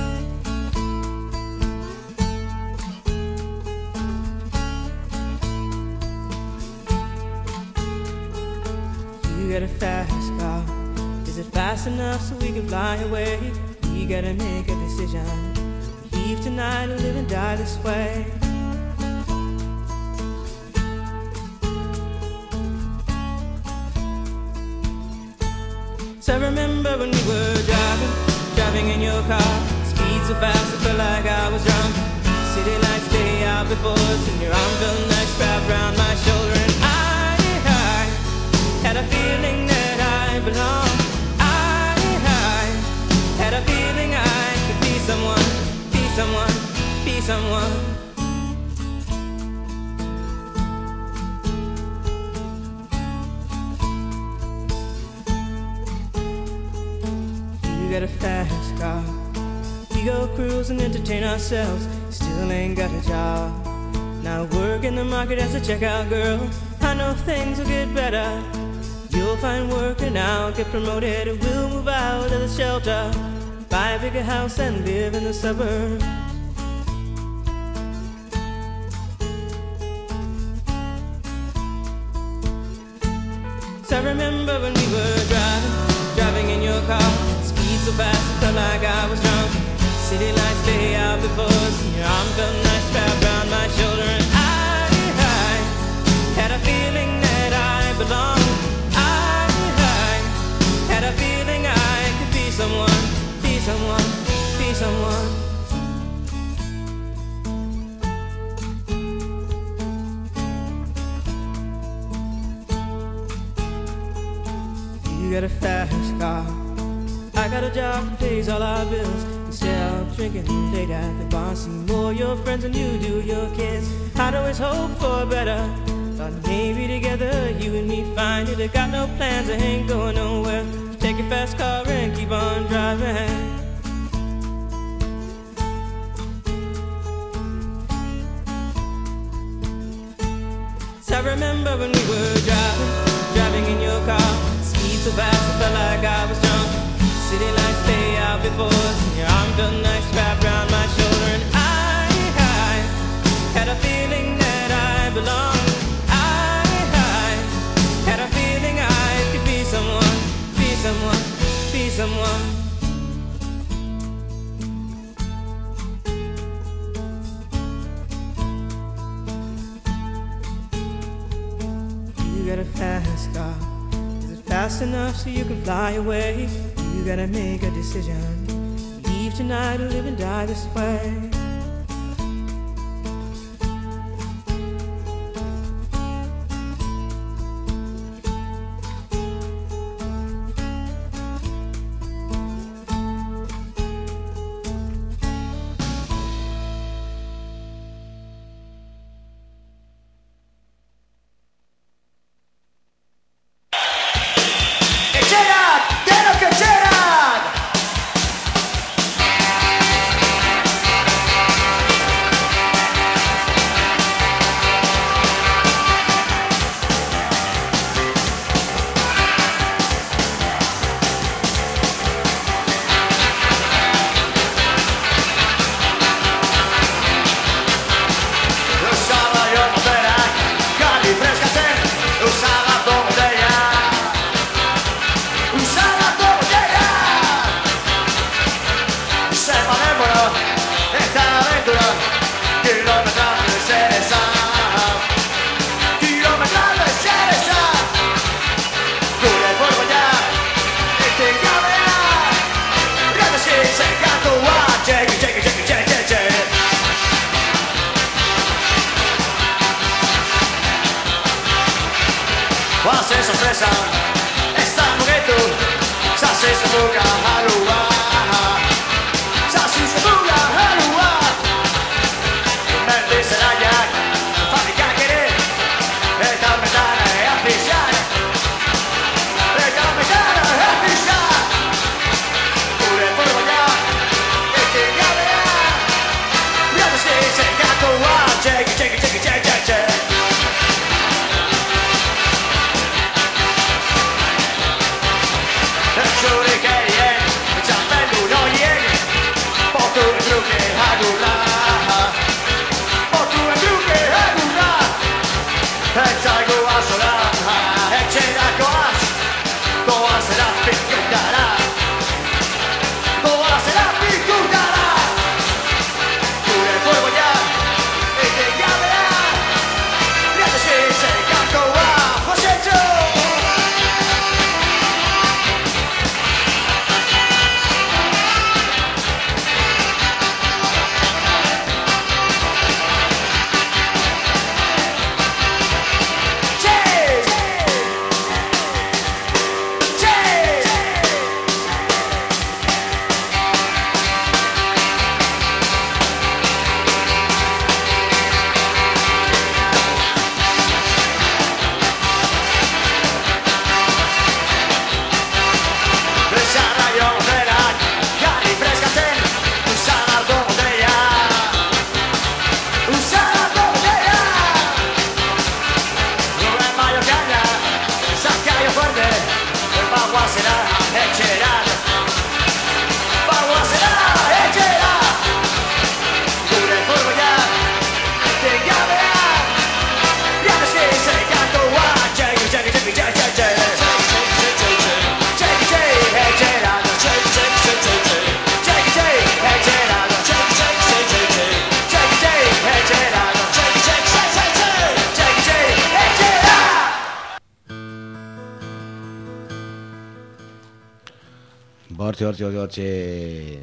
S5: You got a fast car. Is it fast enough so we can fly away? You gotta make a decision. Leave tonight or live and die this way. So I remember when we were driving in your car. Speed so fast I felt like I was drunk. City lights lay out before us, and your arm felt nice wrapped around my shoulder. And I had a feeling that I belonged. Had a feeling I could be someone, be someone, be someone. You got a fast car. We go cruise and entertain ourselves. Still ain't got a job. Now work in the market as a checkout girl. I know things will get better. You'll find work and I'll get promoted. We'll move out of the shelter, buy a bigger house and live in the suburbs. So I remember when we were driving in your car. Speed so fast it felt like I was drunk. City lights lay out before us, and your arm felt nice wrapped around my shoulder. And I had a feeling that I belonged. Had a feeling I could be someone, be someone, be someone. You got a fast car. I got a job that pays all our bills. Instead of drinking late at the bar, see more your friends than you do your kids. I'd always hope for better. Thought maybe together you and me find it. I got no plans, I ain't going nowhere. Take your fast car and keep on driving. So I remember when we were driving in your car. Speed so fast I felt like I was drunk. City lights lay out before us, and your arm felt nice wrapped around my shoulder. And I had a feeling that I belonged. I had a feeling I could be someone, be someone, be someone. You got a fast car. Is it fast enough so you can fly away? You gotta make a decision. Leave tonight or live and die this way.
S9: esan, ez da mugetu, zazizubuka halua. Zazizubuka halua. Mendi zelaiak, fabrikak ere, eta metana eafizan. Eta metana eafizan. Gure formaia, ekin gabea. Biatazki zekatoa, txeki, txeki, txeki, txeki, txeki. Zurik egin, txapendu noien, potuen truke hagurra. Potuen truke hagurra. Etzaigu azora, etxerakoaz, goazera pikutara. Goazera pikutara. Gure forboia, egin gabea, biatazki zekakoa, Josetxo.
S6: Hortxe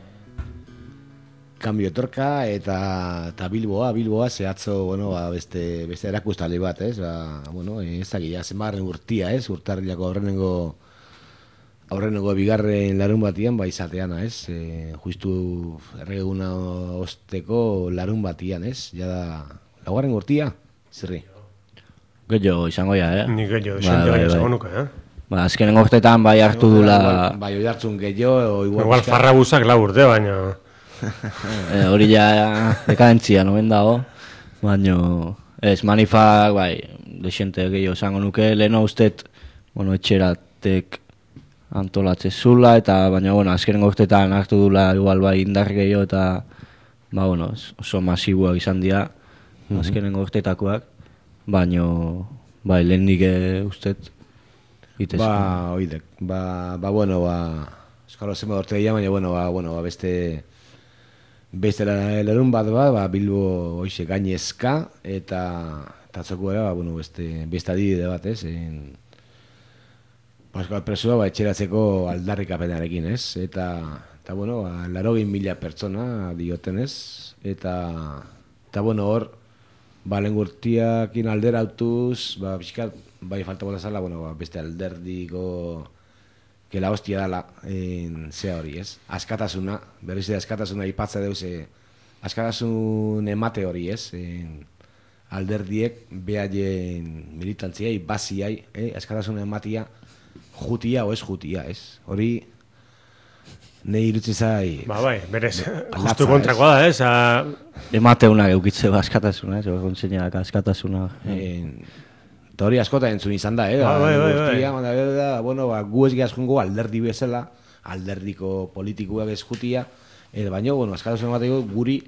S6: cambio etorka eta Bilboa zehatzo, bueno, beste erakustali bat, ez? Bueno, ezagia zenbarren urtia, ez? Urtarrilako aurreneko bigarren larun batian, izateana, ez? Justu erreguna osteko larun batian, ez? Jada, laugarren urtia, zirri?
S2: Gehiago izango ja,
S7: Ni gehiago, izango nuke,
S2: azkenen urtetan hartu dula...
S6: Bai, oi hartzun gehiago...
S7: Igual farrabusak urte, baina...
S2: Hori ja dekadentzia nomen dago, baina ez manifak, desente gehiago izango nuke, leheno ustet, etxeratek antolatze zula, eta baina, azkenen urtetan hartu dula igual indar gehiago, eta, oso masibuak izan dira, azkenen urtetakoak, baina, lehendik ustet,
S6: oidek, eskalo zenba ortegia, baina, beste larun bat Bilbo hoxe gainezka, eta atzoko gara, beste adibide bat, ez? Paskal presua, etxeratzeko aldarrikapenarekin, ez? Eta 80.000 pertsona dioten, ez? Eta hor, lehen gurtiakin alderautuz, pixkat, falta bota zala, beste alderdiko kela hostia dala zea hori, ez? Askatasuna, berriz askatasuna ipatza deuz, askatasun emate hori, ez? Alderdiek, behaien militantziai, basiai, askatasuna ematia, jutia o ez jutia, ez? Hori, nahi irutze zai...
S7: berez, justu kontrakoa da, ez?
S2: Emateuna eukitze askatasuna, ez? Askatasuna...
S6: Eta hori askota entzun izan da, gu ez gehazkungo alderdi bezala, alderdiko politikoak ez jutia, baina, askatasun emateko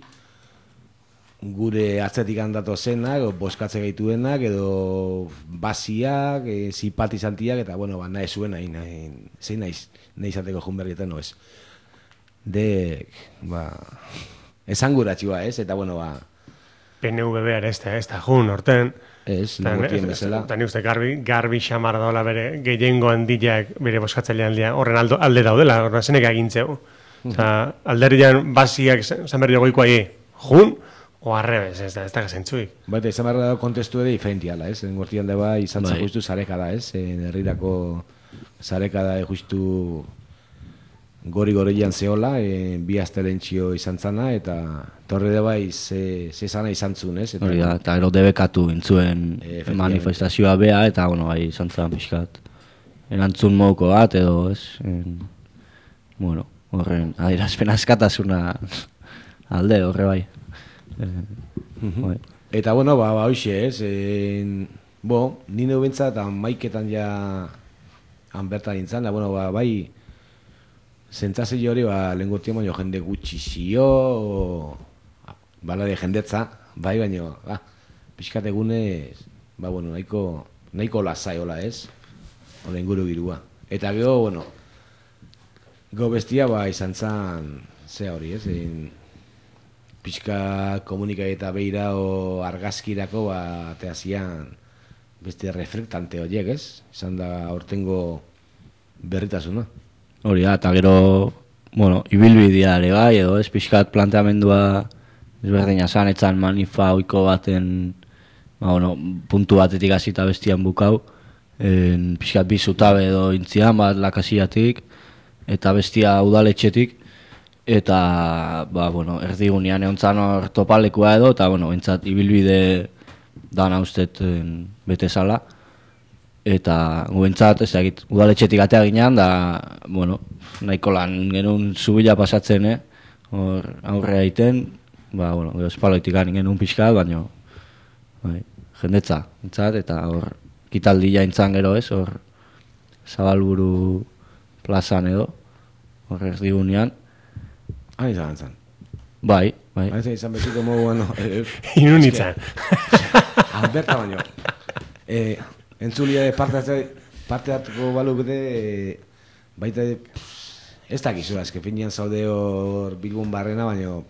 S6: gure atzetik handatu zenak, boskatze gaituenak, edo basiak, simpatizantiak, eta, nahi zuen, zein nahi izateko junberrietan, no ez. Esan guratxua, ez, eta,
S7: PNV behar ez da, jun, horten...
S6: Ez, nagotien bezala.
S7: Eta ni uste garbi xamar daula bere gehiengo handiak bere boskatzailean horren alde daudela, zenek agintzeu. Alderdian basiak zan berri goikoa jun, o arrebes, ez da zentzuik.
S6: Baita, izan behar da kontestu ere diferentiala, ez? Gortian da bai, izan zen
S2: Bai.
S6: justu zarekada, ez? Herrirako zarekada justu gori-gorian zehola, bi astelentxio izan zana, eta torre da bai, ze zana izan zuen, ez?
S2: Hori da, eta gero debekatu intzuen
S6: Efectivamente.
S2: manifestazioa bea, eta, bueno, bai, izan zen pixkat. Erantzun moduko bat, edo, ez? Bueno, horren, adierazpen askatasuna alde, horre bai. Bai.
S6: Eta, bueno, hoxe, ez? Nire bentsat, maiketan ja han bertan nintzen, da, bueno, bai, zentzazio hori, lehen gortien baino jende gutxi zio, bala de jendetza, bai, baino, pixkat egunez, bueno, nahiko lasai hola, ez? Hola inguru birua. Eta gero, bueno, go bestia, izan zan, ze hori, ez? Pixka komunikagai eta beira o argazkirako, teazian beste reflektante horiek, ez? Izan da aurtengo berritasuna.
S2: Hori da, eta gero, bueno, ibilbidea ere bai, edo ez, pixkat planteamendua ezberdina zan, etzan manifa oiko baten, bueno, puntu batetik hasita bestian bukau, pixkat bi zutabe edo intzian, bat lakasiatik, eta bestia udaletxetik, eta, bueno, erdigunean egontzan hor topalekua edo, eta, bueno, entzat ibilbide dana ustet bete zala, eta guentzat, ez dakit, udaletxetik atea ginean, da, bueno, nahiko lan genuen zubila pasatzen, hor aurrea egiten, bueno, espaloitik gani genuen pixkat, baina, bai, jendetza, entzat, eta hor, kitaldi jaintzan gero ez, hor, Zabalburu plazan edo, hor erdigunean.
S6: Izan zan.
S2: Bai.
S6: Izan betiko mogu, bueno...
S7: Inunitzen.
S6: Berta baino. Entzulia parte hartuko balukete, baita, ez dakizu, ezke finean zaude hor Bilbon barrena, baino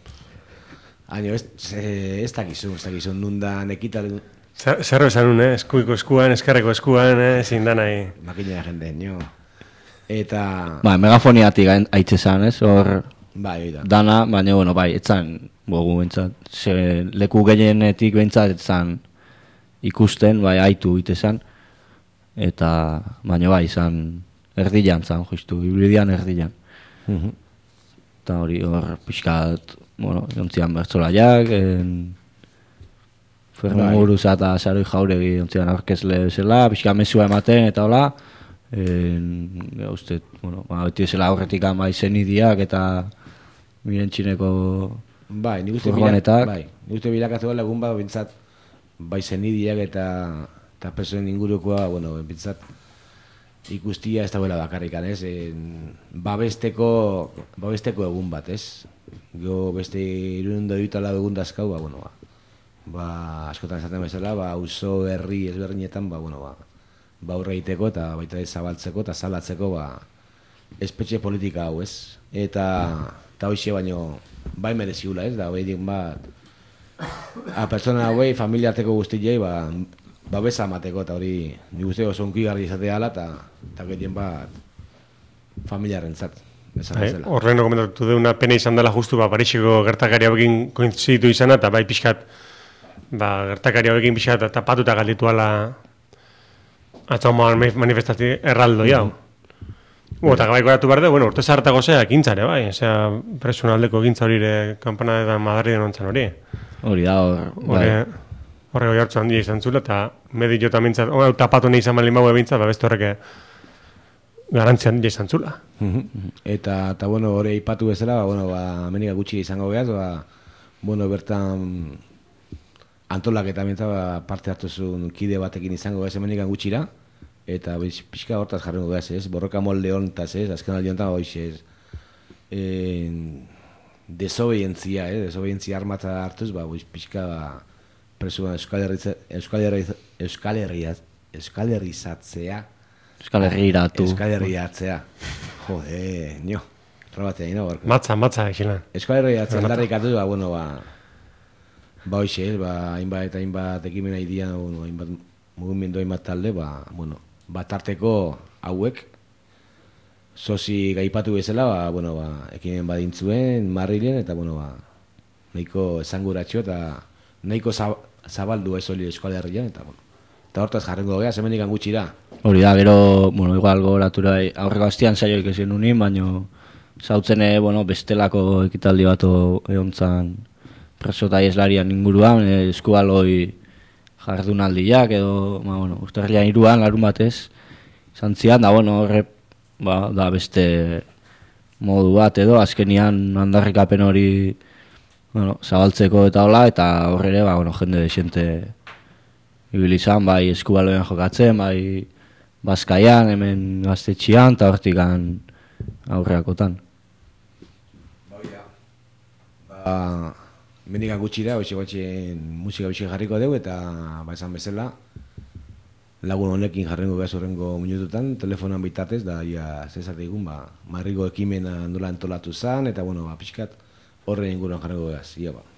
S6: ez dakizu, nundan ekitalen...
S7: Zer bezan nun, eskuiko eskuan, eskerreko eskuan, ezin da nahi.
S6: Makina jende, nio. Eta...
S2: Megafoniatik haitze zan, ez, hor...
S6: Bai, oida.
S2: Dana, baina, bueno, bai, etzan, bogu bentsat, leku gehienetik bentsat, etzan ikusten, bai, haitu itezan, eta, baina, bai, izan erdilan zan, justu, hibridian erdilan. Eta hori, hor, pixkat, bueno, jontzian bertzolaiak, Fermin Muguruza eta Saroi Jauregi jontzian aurkezle bezala, pixkat mesua ematen, eta hola, uste, bueno, beti ezela horretik bai zenidiak eta mirentxineko furgonetak.
S6: Bai, nik uste bilakatu dela egun bat, bintzat, bai zenidiak eta personen ingurukoa, bueno, bintzat, ikustia ez dagoela bakarrikan, ez? Babesteko egun bat, ez? Go beste irundo ditala egun dazkau, bueno, askotan esaten bezala, auzo herri ezberdinetan, bueno, aurre egiteko eta baita zabaltzeko eta salatzeko espetxe politika hau, ez? Eta hoxe baino bai mereziula, ez? Da hori bat pertsona hauei, familiarteko guztiei babesa amateko, eta hori nik uste oso unkigarri izatea ala eta gehien bat familiarrentzat.
S7: Horren komentatu deuna pena izan dela justu Pariseko gertakari hauekin kointzitu izana, eta bai pixkat gertakari hauekin pixkat tapatuta galdituala atzomoan manifestazio erraldo jau. Eta gabaiko eratu behar du, urte zahartako zea ekintzare, bai, personaldeko ekintza hori kanpana eta Madriden ontzan hori.
S2: Hori da,
S7: horre goi hartzu handia izan zula, eta medio eta mintzat, tapatu nahi izan malin baue bintzat, beste horreke garantzia handia izan zula.
S6: Eta, bueno, hori ipatu bezala, amenika gutxi izango behaz, bertan antolak eta mintzat parte hartu zuen kide batekin izango behaz amenikan gutxira, eta pixka hortaz jarrengo behaz, ez? Borroka molde hontaz, ez? Azken aldi honetan hoiz, ez? Desobedientzia, desobedientzia armata hartuz, pixka presuan Euskal-herriatzea. Jode, nio. Probatzea, ino, gorko.
S7: Matza, exilan.
S6: Euskal-herriatzea aldarrik hartuz, hoxe, hainbat ekimena idian, hainbat mugimendu hainbat talde, batarteko hauek, sozi gaipatu bezala, ekimen badintzuen, Marrilen, eta, nahiko esanguratxo eta nahiko zabaldu ez hori Euskal Herrian, eta bueno. Eta hortaz jarrengo gea, zemendikan gutxira.
S2: Hori da, gero, bueno, igual gogoratu nahi, aurreko astian saioik ezin unin, baino zautzen, bueno, bestelako ekitaldi bat egontzan preso eta ieslarian inguruan, eskubaloi jardunaldiak edo, bueno, Urtarrilan 3 larun batez, izan zian, da, bueno, horre, da beste modu bat edo, azkenian handarrikapen hori, bueno, zabaltzeko eta hola, eta horre, bueno, jende desente ibili izan, bai eskubaloian jokatzen, bai Bazkaian, hemen Gaztetxian, eta hortikan aurreakotan.
S6: Mendikan gutxira, musika bixi jarriko dugu, eta esan bezala, lagun honekin jarrengo behaz horrengo minututan, telefonan bitartez, da ia zezate egun, marriko ekimena nola antolatu zen, eta bueno, pixkat horren inguruan jarrengo behaz, ia ba.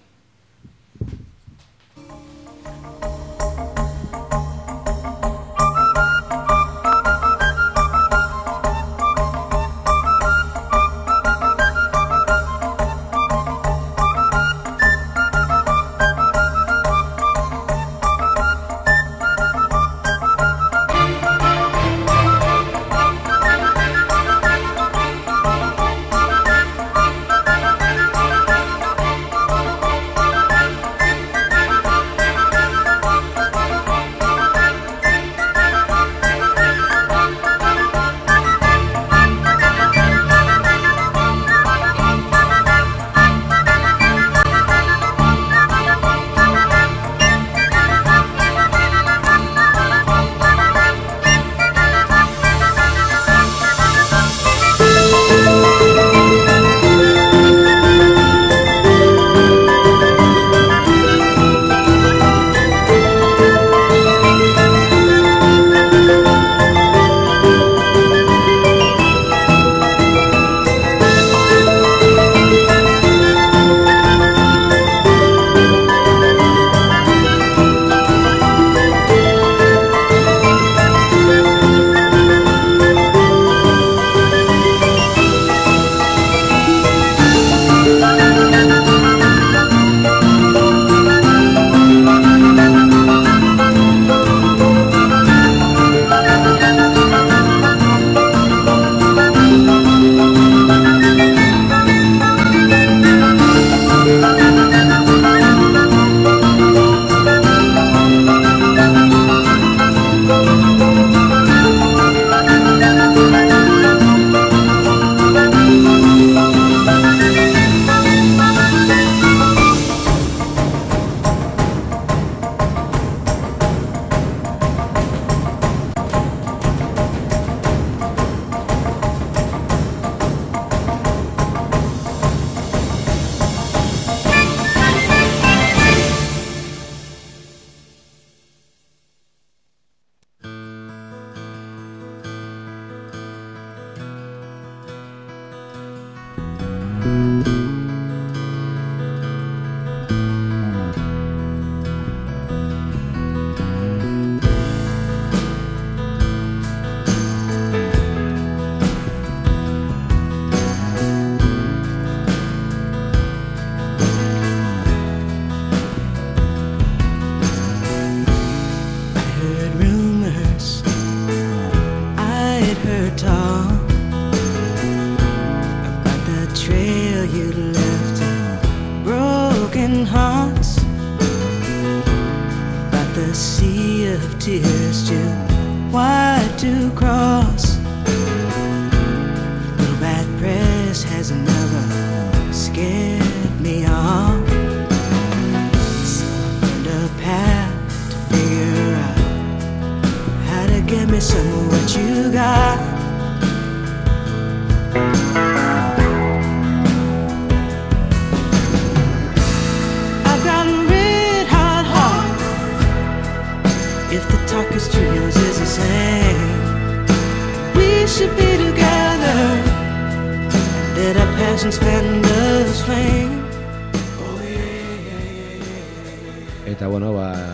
S6: Eta bueno,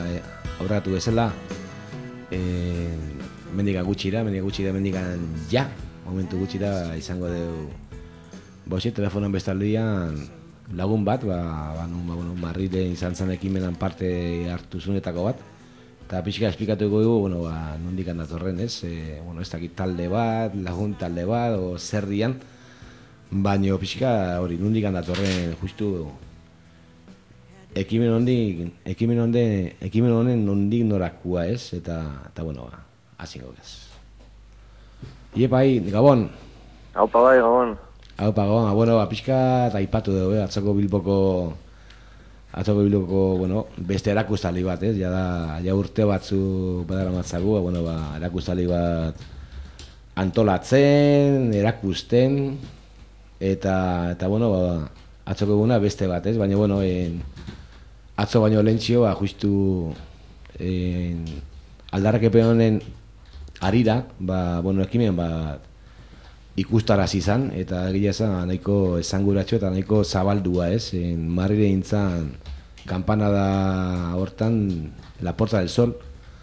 S6: aurratu bezala, mendikan gutxira, mendikan ja, momentu gutxira izango dugu telefonoan bestaldian lagun bat, Madrilen izan zen ekimenan parte hartu zunetako bat, eta pixka esplikatuko dugu, nondik handatorren, ez? Ez dakit talde bat, lagun talde bat, o zer dian, baina pixka hori nondik handatorren justu ekimen honen nondik norakua, ez? Eta hasingo gaz. Iepai, Gabon.
S10: Haupa bai, Gabon.
S6: Haupa, Gabon, pixka eta aipatu dugu, atzoko Bilboko, beste erakustali bat, ez? Ja urte batzu badara matzagu, erakustali bat antolatzen, erakusten, eta atzoko eguna beste bat, ez? Baina, atzo baino lehentxio, justu aldarrakepen honen arira, ekimen bat ikustarazi izan, eta egia esan nahiko esanguratxo eta nahiko zabaldua, ez? Marrire intzan kampanada hortan, La Puerta del Sol,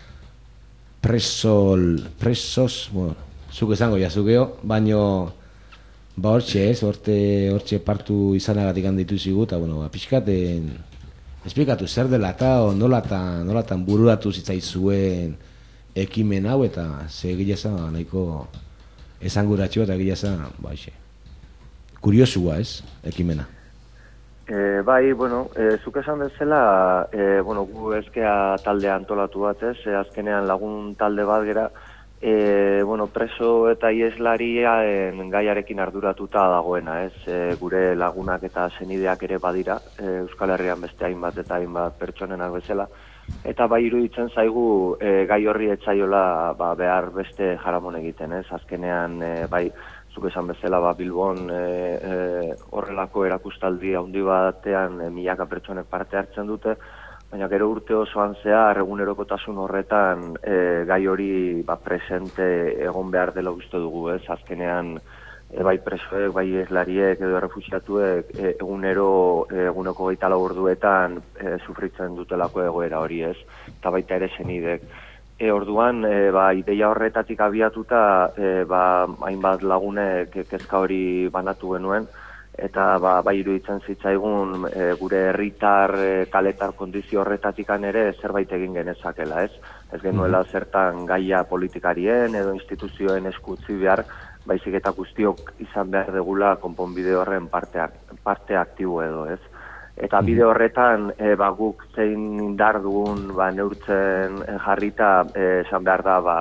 S6: presos, zuk esango jazukeo, baino hortxe, ez? Hortxe partu izanagatik handitu zigu, eta pixkaten esplikatu zer dela eta nolatan bururatu zitzaizuen ekimen hau, eta ze egia esan nahiko esanguratxo eta egia esan, kuriosua, ez, ekimena.
S10: Bai, zuk esan bezala, gu ezkea talde antolatu bat, ez, azkenean lagun talde bat gera, preso eta ieslarien gaiarekin arduratuta dagoena, ez, gure lagunak eta senideak ere badira, Euskal Herrian beste hainbat eta hainbat pertsonenak bezala, eta bai iruditzen zaigu gai horri etzaiola behar beste jaramon egiten, ez? Azkenean, bai, zuk esan bezala Bilbon horrelako erakustaldi handi batean milaka pertsonek parte hartzen dute, baina gero urte osoan zehar egunerokotasun horretan gai hori presente egon behar dela uste dugu, ez? Azkenean, bai presoek, bai eslariek edo errefuxiatuek eguneko 24 orduetan sufritzen dutelako egoera hori, ez? Eta baita ere senidek. Orduan, ideia horretatik abiatuta, hainbat lagunek kezka hori banatu genuen, eta bai iruditzen zitzaigun gure herritar kaletar kondizio horretatikan ere zerbait egin genezakela, ez? Ez genuela zertan gaia politikarien edo instituzioen eskutzi behar, baizik eta guztiok izan behar degula konponbide horren parte aktibo edo, ez? Eta bide horretan, guk zein indar dugun neurtzen jarrita, esan behar da,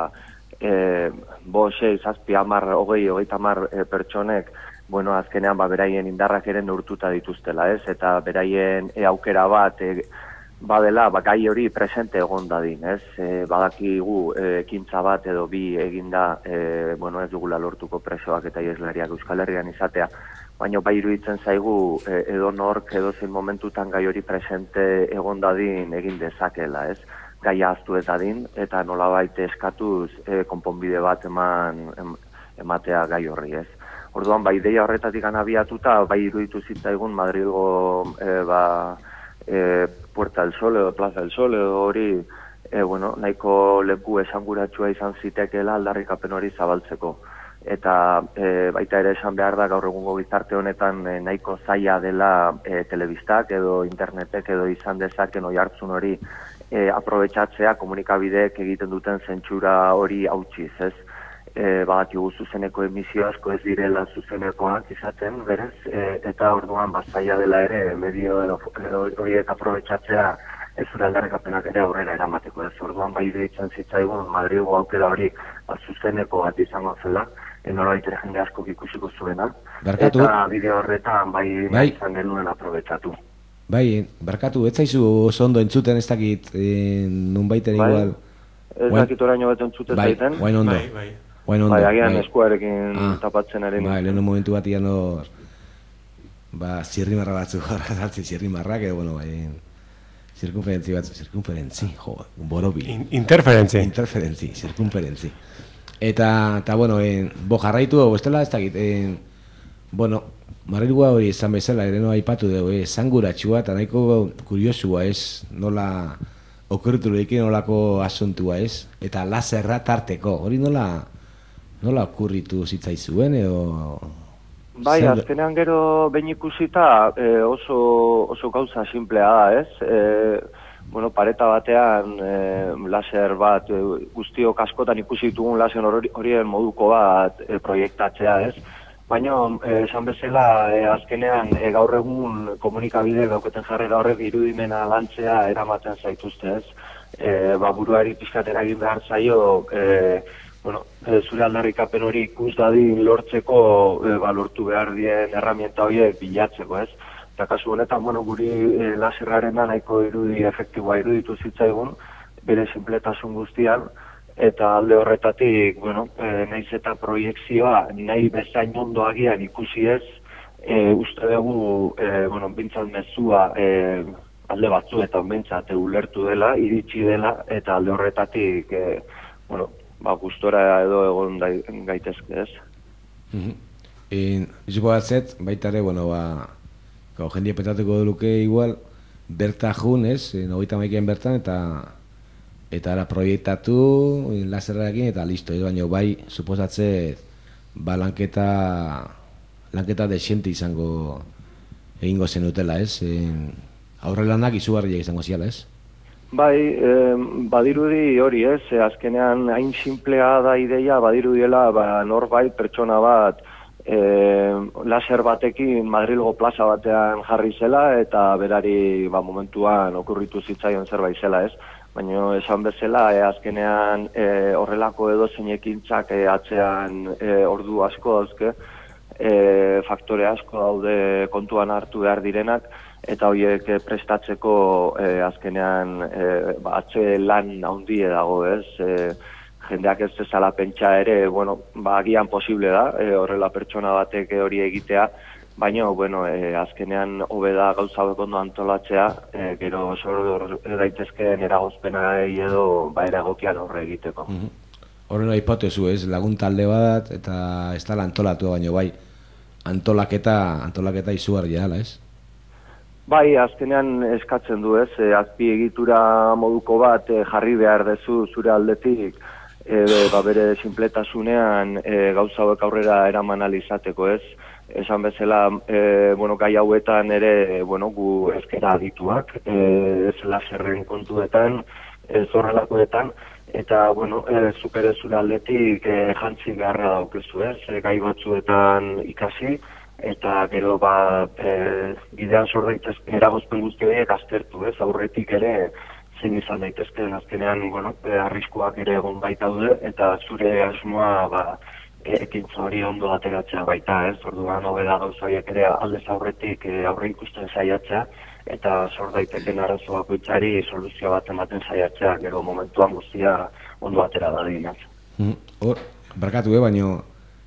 S10: 6, 7, 10, 20 pertsonek, azkenean beraien indarrak ere neurtuta dituztela, ez? Eta beraien aukera bat badela, gai hori presente egon dadin, ez? Badakigu ekintza bat edo bi eginda, ez dugula lortuko presoak eta ieslariak Euskal Herrian izatea, baina bai iruditzen zaigu edo nork edo zein momentutan gai hori presente egon dadin egin dezakela, ez? Gaia ahaztu ez dadin, eta nolabait eskatuz konponbide bat ematea gai horri, ez? Orduan, ideia horretatik abiatuta, bai iruditu zitzaigun Madrilgo Puerta del Sol edo Plaza del Sol edo hori, nahiko leku esanguratsua izan zitekeela aldarrikapen hori zabaltzeko. Eta baita ere esan behar da gaur egungo gizarte honetan nahiko zaila dela telebistak edo internetek edo izan dezaken oihartzun hori aprobetxatzea komunikabideek egiten duten zentsura hori hautsiz, ez? Badakigu zuzeneko emisio asko ez direla zuzenekoak izaten, berez, eta orduan zaila dela ere medio horiek aprobetxatzea ez zure aldarrikapenak ere aurrera eramateko, ez? Orduan bai iruditzen zitzaigun Madrilgo aukera hori zuzeneko bat izango zela, nolabait ere jende asko ikusiko zuena, eta bideo horretan bai izan genuen aprobetxatu.
S6: Bai, barkatu, ez zaizu oso ondo entzuten ez dakit nunbaiten igual.
S10: Ez dakit oraino bat entzuten zaiten.
S6: Bai, ondo.
S10: Bai, agian eskuarekin tapatzen eri.
S6: Bai, lehenu momentu bat ian hor, zirrimarra batzuk zirrimarrak, edo, zirkunferentzi, borobil.
S7: Interferentzi.
S6: Zirkunferentzi. Eta, jarraitu, bestela ez dakit, Marrilgoa hori esan bezala, ereno aipatu dugu, zanguratxua eta nahiko kuriosua, ez, nola okurritu lehikin nolako asuntua, ez, eta laserra tarteko, hori nola okurritu zitzaizuen, edo
S10: Bai, azkenean gero behin ikusita oso gauza simplea da, ez? Bueno, pareta batean laser bat, guztiok askotan ikusi ditugun laser horien moduko bat proiektatzea, ez? Baina, esan bezala, azkenean gaur egun komunikabide dauketen jarrera horrek irudimena lantzea eramaten zaituzte, ez? Buruari pixkat eragin behar zaio, zure aldarrikapen hori ikus dadin lortzeko lortu behar dien herramienta horiek bilatzeko, ez? Eta kasu honetan, guri laserrarena nahiko efektiboa iruditu zitzaigun, bere sinpletasun guztian, eta alde horretatik, nahiz eta proiekzioa nahi bezain ondo agian ikusi ez, uste dugu, bintzat mezua alde batzuetan bintzat ulertu dela, iritsi dela, eta alde horretatik, gustora edo egon gaitezke, ez?
S6: Izuko batzet, baita ere, jendia petatuko duke igual, berta jun, ez? 31 bertan, eta ara proiektatu, laserrarekin, eta listo, ez? Baina bai, suposatze, lanketa desiente izango egingo zenutela, ez? Aurrelanak izugarriak izango ziala, ez?
S10: Bai, badirudi hori, ez? Azkenean hain simplea da ideia, badirudiela norbait pertsona bat laser batekin Madrilgo plaza batean jarri zela eta berari momentuan okurritu zitzaion zerbait zela, ez? Baina esan bezala, azkenean horrelako edozein ekintzak atzean ordu asko dauzke, faktore asko daude kontuan hartu behar direnak, eta horiek prestatzeko azkenean atze lan handie dago, ez? Jendeak ez dezala pentsa ere, agian posible da, horrela pertsona batek hori egitea, baina, azkenean hobe da gauza ondo antolatzea, gero sor daitezkeen eragozpenai edo eragokian horre egiteko.
S6: Horren hipotezu, ez? Lagun talde bat, eta ez da antolatu, baina bai, antolaketa izugarria dela, ez?
S10: Bai, azkenean eskatzen du, ez? Azpi egitura moduko bat jarri behar dezu zure aldetik, bere sinpletasunean gauza hauek aurrera eraman alizateko, ez? Esan bezala, gai hauetan ere, gu ezkera adituak, ez laserren kontuetan, ez horrelakoetan, eta, zuk ere zure aldetik jantzi beharra daukezu, ez? Gai batzuetan ikasi, eta gero bidean sor daitezke eragozpen guztiak aztertu, ez? Aurretik ere zein izan daitezkeen azkenean, arriskuak ere egon baitaude, eta zure asmoa ekintza hori ondo ateratzea baita, ez? Orduan hobeda gauza horiek ere aldez aurretik aurre ikusten saiatzea, eta sor daiteken arazo bakoitzari soluzio bat ematen saiatzea, gero momentuan guztia ondo atera dadin.
S6: Hor, barkatu, baino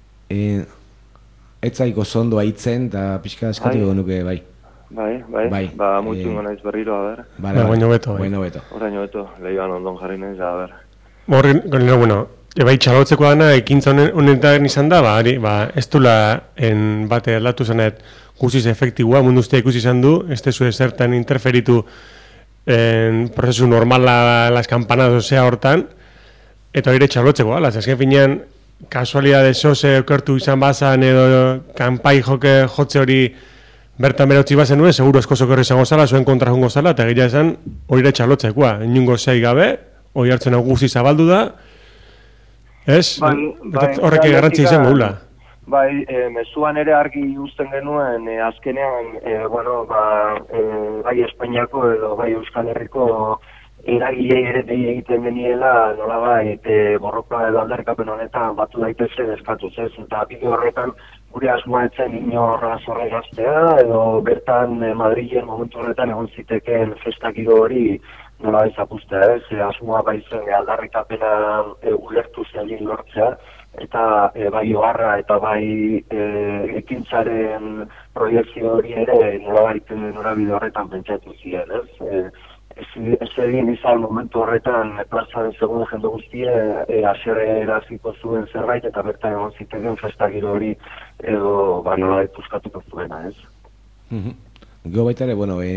S6: etzaiko zondo haitzen, eta pixka eskatu nuke, bai.
S10: Bai, muitungo naiz berriro, a ber.
S7: Baino beto.
S10: Oraino beto, lehioan ondon jarri naiz, a ber.
S7: Horren, txalotzeko dana, ekintza honetan izan da, ez dula bate aldatu zanet guztiz efektiboa, mundu ustea ikusi izan du, ez tezu ezertan interferitu prozesu normala las campanadas hortan, eta hori txalotzeko, azken finean, kasualidade zoze okertu izan bazan, edo kanpai jotze hori bertan berotzi bazen nuen, seguro esko zokerri izango zala, zuen kontra jongo zala, eta gira esan hori txalotzekoa, inungo zei gabe, hori hartzen hau guzti zabaldu da, ez? Horrek garrantzi izango gula.
S10: Bai, mezuan ere argi uzten genuen, azkenean, bai Espainiako edo bai Euskal Herriko eragilei ere egiten geniela, nolabait borroka edo aldarrikapen honetan batu daitezen eskatuz, ez? Eta bide horretan gure asmoa etzen inorra zorregaztea, edo bertan Madrilen momentu horretan egon zitekeen festakiro hori nolabait zapustea, ez? Asmoa baizen aldarrikapena ulertu zelin lortzea, eta bai oharra eta bai ekintzaren proiektzio hori ere nolabait norabide horretan pentsatu ziren, ez? Ez egin izan momentu horretan plazaren segun jende guztie aserre eraziko zuen zerbait eta bertan egon ziteken festakiro hori edo nolabait puskatuko zuena, ez?
S6: Gero baita ere,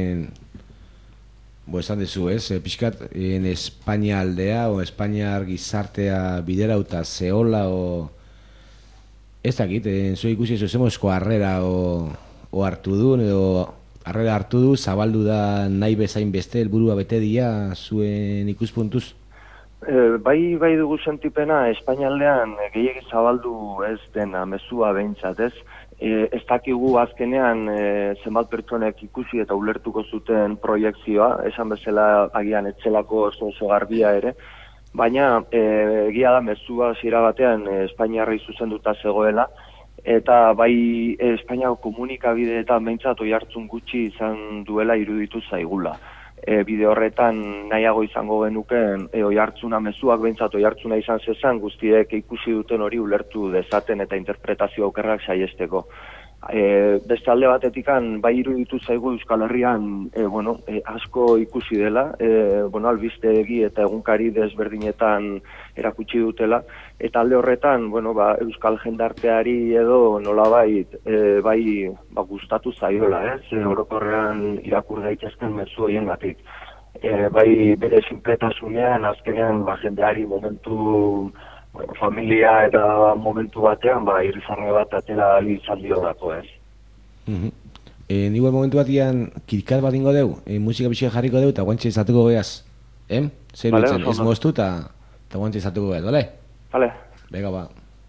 S6: esan dezu, ez? Pixkat, Espainia aldea o Espainiar gizartea biderauta zehola Ez dakit, zu ikusi zuzemozko harrera o hartu du, edo harrera hartu du, zabaldu da nahi bezain beste, helburua bete dia zuen ikuspuntuz?
S10: Bai dugu sentipena, Espainialdean gehiegi zabaldu ez dena mezua behintzat, ez? Ez dakigu azkenean zenbat pertsonek ikusi eta ulertuko zuten proiekzioa, esan bezala agian etzelako oso garbia ere, baina egia da mezua hasiera batean Espainiarrei zuzenduta zegoela, eta bai Espainiako komunikabideetan behintzat oihartzun gutxi izan duela iruditu zaigula. Bide horretan nahiago izango genuken oihartzuna mezuak behintzat oihartzuna izan zezan guztiek ikusi duten hori ulertu dezaten eta interpretazio aukerrak saiesteko. Beste alde batetikan bai iruditu zaigu Euskal Herrian asko ikusi dela, albistegi eta egunkari desberdinetan erakutsi dutela, eta alde horretan Euskal jendarteari edo nolabait gustatu zaiola, orokorrean irakur daitezken mezu horiengatik. Bai bere sinpletasunean azkenean jendeari momentu familia eta momentu batean irrizarre bat atera izan diodako, ez?
S6: Nigu momentu batean kirkat bat ingo deu, musika bixia jarriko deu eta guantxe izatuko geaz. Zer dutzen, ez moztu eta guantxe izatuko geaz, bale?
S10: Bale.
S6: Bega ba.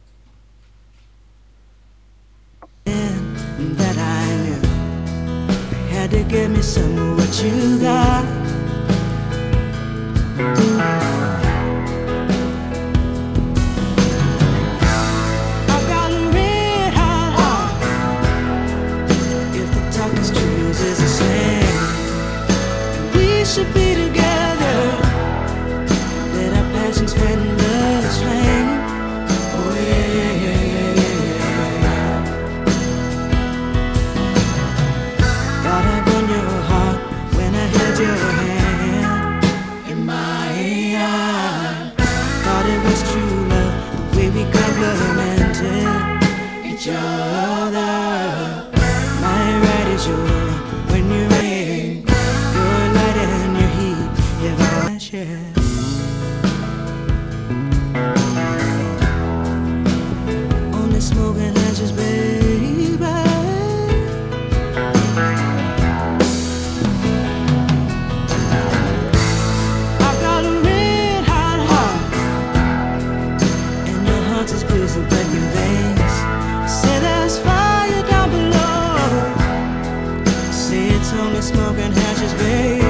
S5: That I knew had to give me some of what you got. I've got a red hot heart. If the talk is true, is the same. We should be together. Let our passions fan love's flame. Oh yeah. Thought I'd won your heart when I held your hand in my hand. Thought it was true love, the way we complimented each other. My right is your wrong when you rain. Your light and your heat, if I share. Only smoking ashes, baby. I've got a red hot heart, and your heart is blazing like your veins. Say there's fire down below. Say it's only smoking ashes, baby.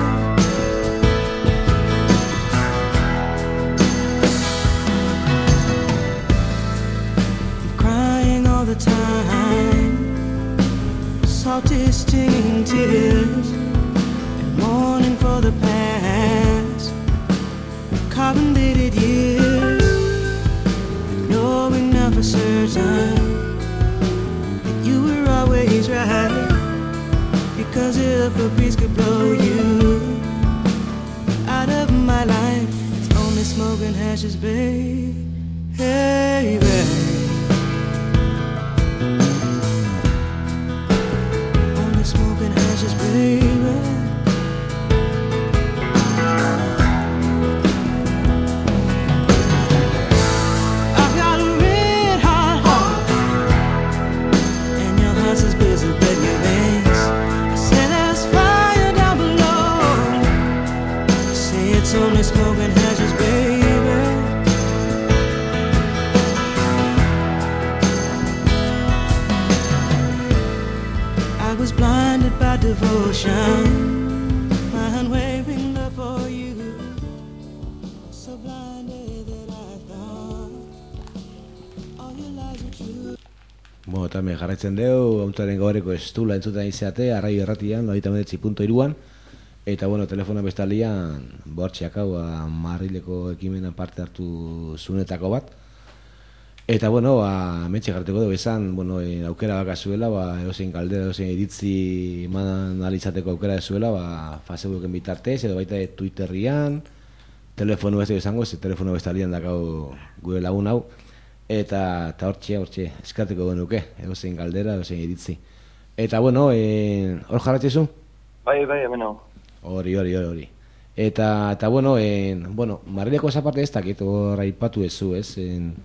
S5: Crying all the time, salty stinging tears, and mourning for the past, carbon-dated years, and knowing now for certain that you were always right. Because if a breeze could blow you out of my life, it's only smoking ashes, baby. Hey, baby. Only smoking ashes, baby. I've got a red hot heart, and your heart is busy with your veins. I say there's fire down below. Say it's only smoking ashes, baby. I was blinded by devotion, my unwavering love for you, so blinded that I thought all your lies were true.
S6: Eta me jarraitzen deu, hauntaren gaureko estula entzutan izate, arraio erratian, 99.3an, eta telefono bestalian, bortxeak hau, Marrileko ekimena parte hartu zunetako bat. Eta metxe jarteko dugu esan, aukera bakazuela, edozein kaldera, edozein iritzi eman alizateko aukera zuela, Facebooken bitartez, edo baita Twitterrian, telefono beste izango, telefono bestalian dakau gure lagun hau, eta hortxe, eskateko genuke, edozein kaldera, edozein iritzi. Eta hor jarratzezu?
S10: Bai, hemen hau.
S6: Hori. Eta Marrileko esa parte ez dakit hor aipatu ezu, ez?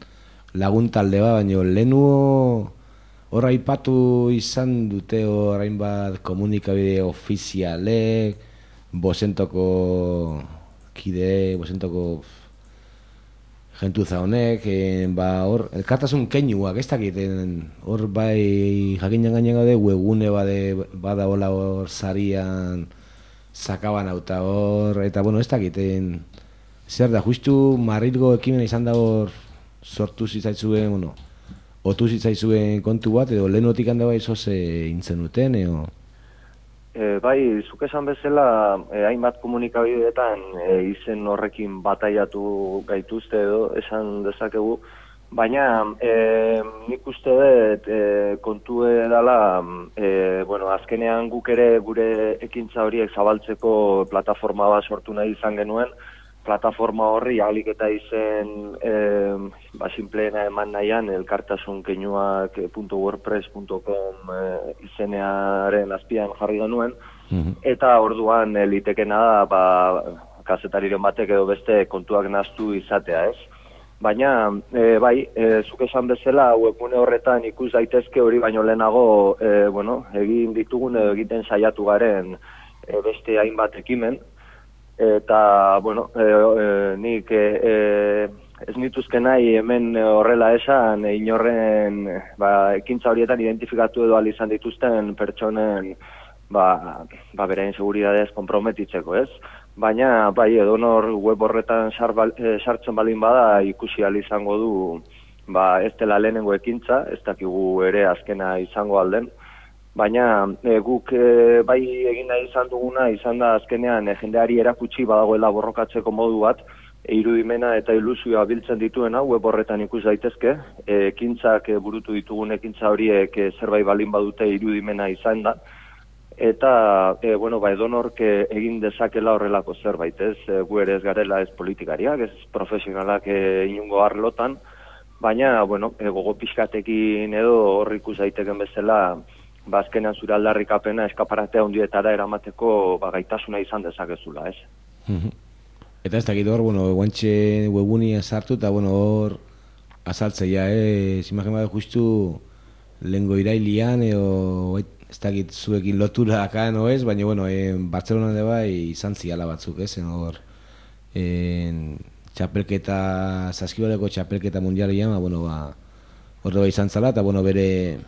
S6: lagun talde bat, baina lehenu hor aipatu izan dute orain bat komunikabide ofizialek, bosentoko kide, bosentoko gentuza honek, ba hor, elkartasun keinuak, ez dakiten, hor bai jakinan gainen gaude, webgune bada hola hor sarian sakaban auta hor, eta bueno, ez dakiten, zer da, justu Madrilgo ekimena izan da hor sortu zitzaitzuen, bueno, otu zitzaizuen kontu bat, edo lehenotik handa bai zoze intzen duten, edo...
S10: Bai, zuk esan bezala, hainbat komunikabideetan izen horrekin bataiatu gaituzte edo esan dezakegu, baina nik uste dut kontu edala, bueno, azkenean guk ere gure ekintza horiek zabaltzeko plataforma bat sortu nahi izan genuen, plataforma horri ahalik eta izen simpleena eman nahian elkartasunkeinuak.wordpress.com izenearen azpian jarri genuen, eta orduan litekena da kazetariren batek edo beste kontuak nahaztu izatea, ez? Baina, bai, zuk esan bezala webgune horretan ikus daitezke hori baino lehenago, bueno, egin ditugun edo egiten saiatu garen beste hainbat ekimen, eta, bueno, nik ez nituzke nahi hemen horrela esan, inorren ekintza horietan identifikatu edo izan dituzten pertsonen beraien seguridadez konprometitzeko, ez? Baina, bai, edonor web horretan sartzen balin bada ikusi izango du ez dela lehenengo ekintza, ez dakigu ere azkena izango alden. Baina guk bai egin nahi izan duguna, izan da azkenean jendeari erakutsi badagoela borrokatzeko modu bat, irudimena eta ilusioa biltzen dituena web horretan ikus daitezke, ekintzak burutu ditugun ekintza horiek zerbait balin badute irudimena izan da, eta bueno, edonork egin dezakela horrelako zerbait, ez? Gu ere ez garela ez politikariak, ez profesionalak inungo arlotan, baina bueno, gogo pixkatekin edo hor ikus daiteken bezala azkenean zure aldarrikapena eskaparatea hundietara eramateko gaitasuna izan dezakezula, ez?
S6: Eta ez dakit hor, bueno, guantxe webunia sartu eta bueno, hor azaltzeia, imagen bada justu lehengo irailian, ez dakit zuekin lotura akan, no ez? Baina, bueno, Bartzelonan de bai izan ziala batzuk, ez? Hor, txapelketa, saskibaleko txapelketa mundialian, bueno, hor bai izan zala, eta bueno, bere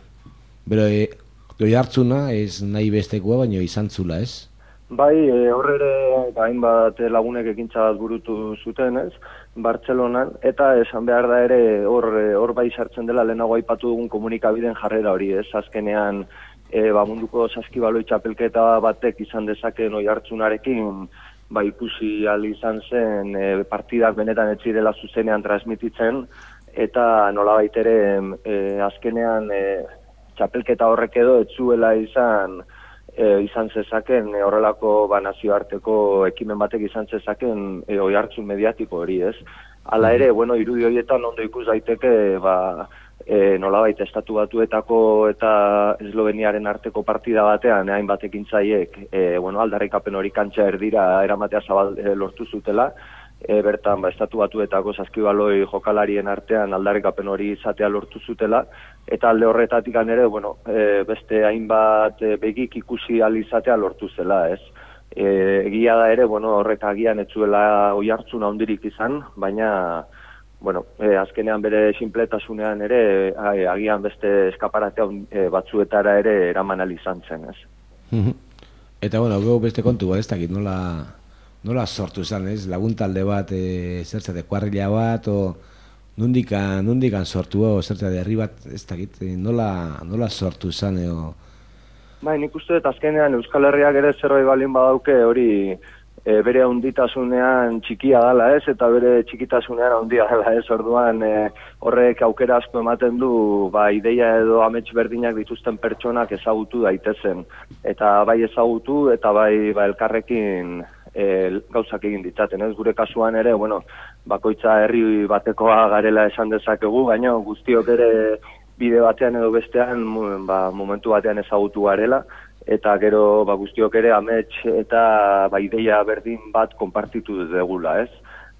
S6: doi hartzuna, ez nahi bestekoa, baina izan zula, ez?
S10: Bai, horrere hainbat lagunek ekintza bat burutu zuten, ez? Bartzelonan, eta esan behar da ere hor bai sartzen dela lehenago aipatu dugun komunikabideen jarrera hori, ez? Azkenean munduko saskibaloi txapelketa batek izan dezakeen oihartzunarekin ikusi ahal izan zen partidak benetan ez zirela zuzenean transmititzen, eta nolabait ere azkenean txapelketa horrek edo ez zuela izan zezaken horrelako nazioarteko ekimen batek izan zezaken oihartzun mediatiko hori, ez? Hala ere, bueno, irudi horietan ondo ikus daiteke nolabait estatu batuetako eta Esloveniaren arteko partida batean hainbat ekintzaiek aldarrikapen hori kantxa erdira eramatea lortu zutela, bertan estatu batuetako saskibaloi jokalarien artean aldarrikapen hori izatea lortu zutela, eta alde horretatik ere, beste hainbat begik ikusi ahal izatea lortu zela, ez? Egia da ere, horrek agian ez zuela oihartzun handirik izan, baina azkenean bere sinpletasunean ere agian beste eskaparatea batzuetara ere eraman ahal izan zen, ez?
S6: Eta gero beste kontu, ez dakit, nola sortu izan, ez? Laguntalde bat, zertzate kuarrila bat, o nundikan sortu, o zertzate herri bat, ez dakit, nola sortu izan, eo?
S10: Bai, nik uste dut azkenean Euskal Herriak ere zerbait balin badauke hori bere handitasunean txikia dela, ez? Eta bere txikitasunean handia dela, ez? Orduan horrek aukera asko ematen du ideia edo amets berdinak dituzten pertsonak ezagutu daitezen. Eta bai ezagutu eta bai elkarrekin gauzak egin ditzaten, ez? Gure kasuan ere, bakoitza herri batekoa garela esan dezakegu, baina guztiok ere bide batean edo bestean momentu batean ezagutu garela, eta gero guztiok ere amets eta ideia berdin bat konpartitu dugula, ez?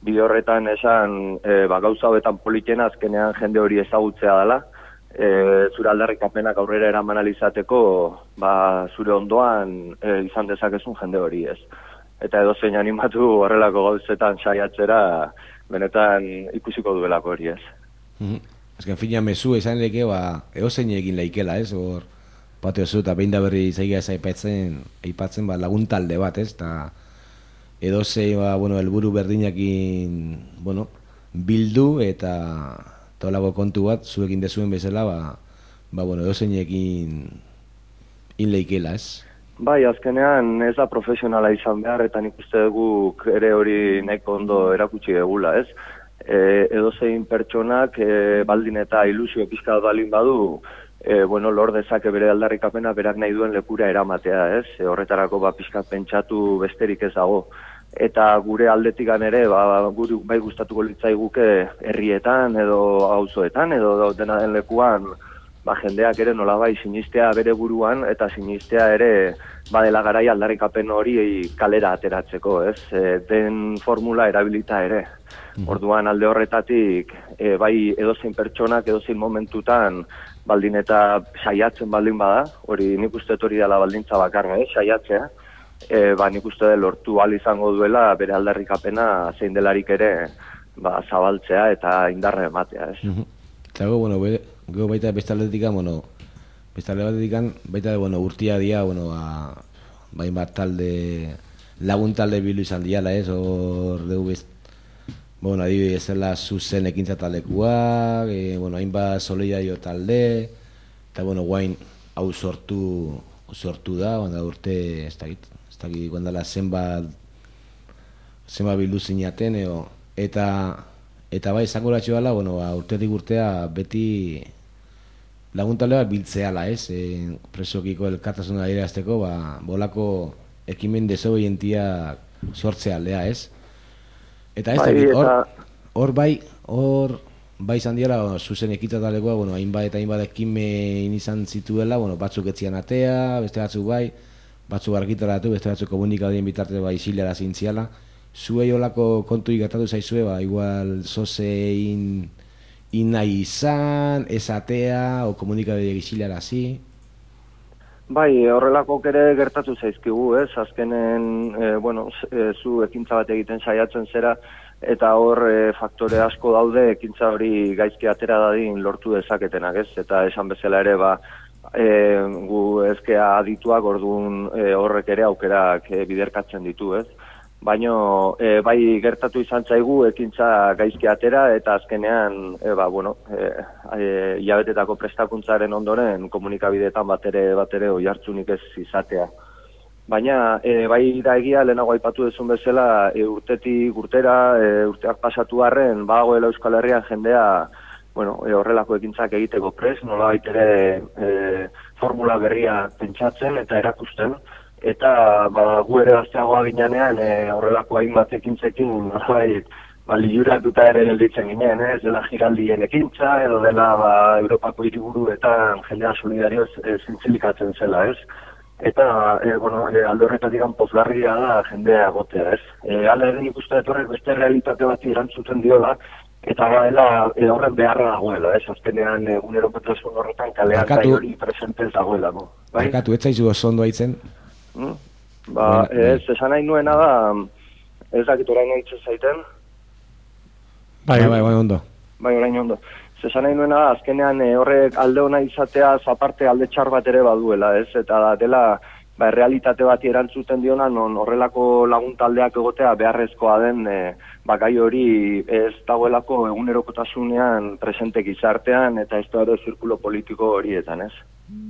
S10: bideo horretan esan gauza hobetan politena azkenean jende hori ezagutzea dela, zure aldarrikapenak aurrera eraman alizateko zure ondoan izan dezakezun jende hori ez. Eta edozein animatu horrelako gauzetan saiatzera benetan ikusiko duelako hori ez.
S6: Azken fina mezu esan leke, edozein egin leikela ez, hor patio zu eta behin da berri zaigia ez aipatzen lagun talde bat ez, eta edozein helburu berdinakin bildu eta tolako kontu bat zuekin dezuen bezala edozein egin leikela ez.
S10: Bai, azkenean ez da profesionala izan behar, eta nik uste guk ere hori nahiko ondo erakutsi degula, ez? Edozein pertsonak baldin eta ilusio pixka balin badu, lor dezake bere aldarrikapena berak nahi duen lekura eramatea, ez? Horretarako pixka pentsatu besterik ez dago. Eta gure aldetikan ere, guri bai gustatuko litzaiguke herrietan edo auzoetan edo dena den lekuan, jendeak ere nolabai sinistea bere buruan eta sinistea ere badela garai aldarrikapen hori kalera ateratzeko, ez? Den formula erabilita ere. Orduan alde horretatik, bai edozein pertsonak edozein momentutan baldin eta saiatzen baldin bada, hori nik uste hori dela baldintza bakarra, saiatzea, nik uste lortu ahal izango duela bere aldarrikapena zein delarik ere zabaltzea eta indarra ematea, ez?
S6: Eta gero baita bestaldetik baita urtia dia, bain bat talde, lagun talde bilu izan diala, ez? Hor dugu adibidez zela zuzen ekintza talekuak, hainbat solidario talde, eta guain hau sortu da, urte, ez dakit, guandala zenbat bildu zinaten, eta bai, zango latxo dala, urtetik urtea beti laguntalea biltzeala, ez? Presokiko elkartasuna adierazteko, bolako ekimen desobedientia sortzea aldea, ez? Eta ez dakit, hor bai izan diela, zuzen ekitatalekoa, hainbat ekimen izan zituela, batzuk etzian atea, beste batzuk bai, batzuk argitaratu, beste batzuk komunikadien bitarte isilara zintziala. Zuei olako kontu igatatu zaizue, igual zozein nahi izan, esatea, o komunikabide gisilara zi?
S10: Bai, horrelako ere gertatu zaizkigu, ez? Azkenen, zu ekintza bat egiten saiatzen zera, eta hor faktore asko daude ekintza hori gaizki atera dadin lortu dezaketenak, ez? Eta esan bezala ere, gu ezkea adituak orduan horrek ere aukerak biderkatzen ditu, ez? Baina bai gertatu izan zaigu ekintza gaizki atera eta azkenean hilabetetako prestakuntzaren ondoren komunikabideetan bat ere oihartzunik ez izatea. Baina bai da egia lehenago aipatu duzun bezala urtetik urtera, urteak pasatu arren badagoela Euskal Herrian jendea horrelako ekintzak egiteko prest, nolabait ere formula berria pentsatzen eta erakusten. Eta gu ere gazteagoa ginean horrelako hainbat ekintzekin liuratuta ere gelditzen ginen, ez dela giraldien ekintza, edo dela Europako hiriburuetan jendea solidarioz zintzilikatzen zela, ez? Eta, alde horretatik pozgarria da jendea egotea, ez? Hala ere nik uste horrek beste realitate bat erantzuten diola, eta badela horren beharra dagoela, ez? Azkenean egunerokotasun horretan kalean hori presentez dagoela, no?
S6: Barkatu, ez zaizu oso ondo haitzen?
S10: Ez, esan nahi nuena da, ez dakit orain haitzen zaiten?
S7: Bai,
S6: ondo.
S10: Bai, orain ondo. Esan nahi nuena da, azkenean horrek alde hona izatea aparte alde txar bat ere baduela, ez? Eta dela, realitate bati erantzuten diona, non horrelako lagun taldeak egotea beharrezkoa den, gai hori ez dagoelako egunerokotasunean presente gizartean, eta ez da ere zirkulo politiko horietan, ez?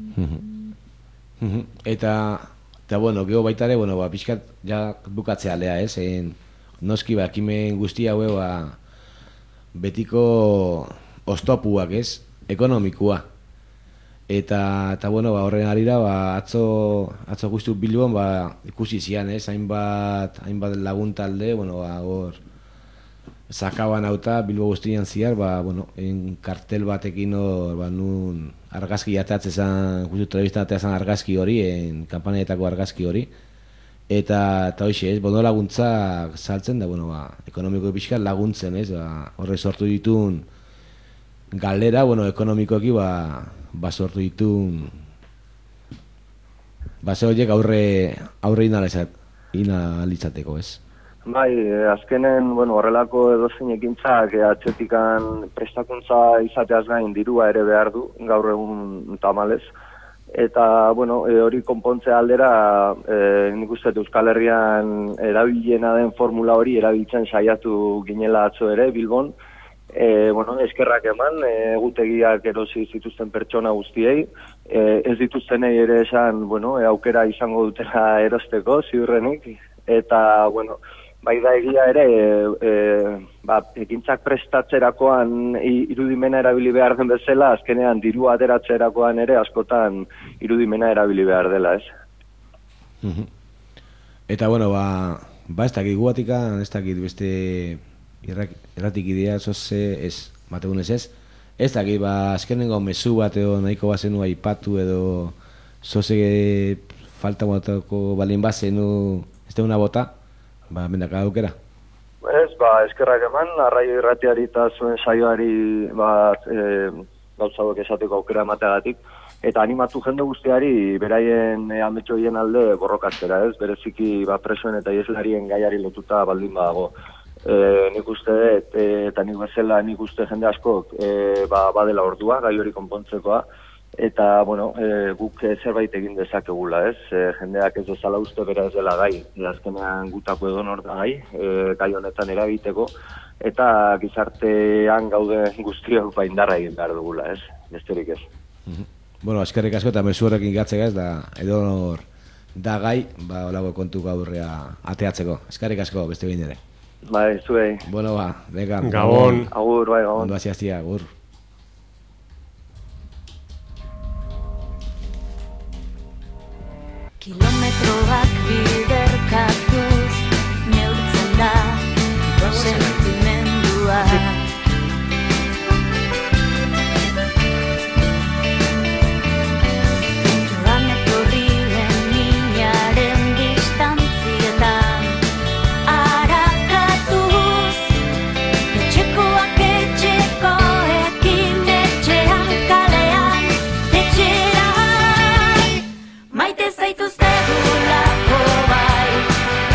S6: Eta gero baita ere, pixkat ja bukatzea aldea, ez? Noski, ekimen guzti haue, betiko oztopuak, ez? Ekonomikua. Eta horren arira, atzo guztu Bilbon, ikusi zian, ez? Hainbat lagun talde, hor sakaban auta, Bilbo guztian ziar, kartel batekin hor, nun argazki jatatzen zan, justu telebistan atea zan argazki hori, kanpanetako argazki hori, eta hoxe, ez, bono laguntzak saltzen da, bueno, ba, ekonomiko pixka laguntzen, ez, ba, horre sortu ditun galera, bueno, ekonomikoki, ba sortu ditun base horiek aurre inalizateko, ez?
S10: Bai, azkenen, bueno, horrelako edozein ekintzak atzetikan prestakuntza izateaz gain dirua ere behar du, gaur egun tamalez. Eta, bueno, hori konpontze aldera, nik uste Euskal Herrian erabilena den formula hori erabiltzen saiatu ginela atzo ere, Bilbon. Bueno, eskerrak eman, egutegiak erosi zituzten pertsona guztiei, ez dituztenei ere esan, bueno, aukera izango dutela erosteko, ziurrenik, eta, bueno, bai da egia ere, ekintzak prestatzerakoan irudimena erabili behar den bezala, azkenean dirua ateratzerakoan ere askotan irudimena erabili behar dela, ez?
S6: Eta, bueno, ez dakit guatikan, ez dakit beste erratik idea, ez, mategunez ez dakit, azkenengo mezu bat edo nahiko bazenu aipatu edo zoze falta batako balin bazenu ez da una bota, mendaka aukera.
S10: Ez, eskerrak eman, Arraio Irratiari eta zuen saioari gauza hauek esateko aukera emateagatik, eta animatu jende guztiari beraien ametxoien alde borrokatzera, ez? Bereziki presoen eta ieslarien gaiari lotuta baldin badago. Nik uste eta nik bezala nik uste jende askok badela ordua, gai hori konpontzekoa, eta, bueno, guk zerbait egin dezakegula, ez? Jendeak ez dezala uste bera ez dela gai, azkenean gutako edonor da gai honetan eragiteko, eta gizartean gaude guztiok indarra egin behar dugula, ez? Besterik ez.
S6: Bueno, eskerrik asko eta mezu horrekin gatzega ez da, edonor da gai, olago kontu gaurrea ateatzeko. Eskerrik asko, beste behin ere.
S10: Bai, zuei.
S6: Bueno, venga.
S7: Gabon.
S10: Agur, bai, gabon.
S6: Ondo hasi agur.
S11: Kilometroak biderkatuz neurtzen da sentimendua. Joan etorrien minaren distantzietan arakatuz, etxekoak etxekoekin etxean kalean etxera. Maite zaituztegulako bai,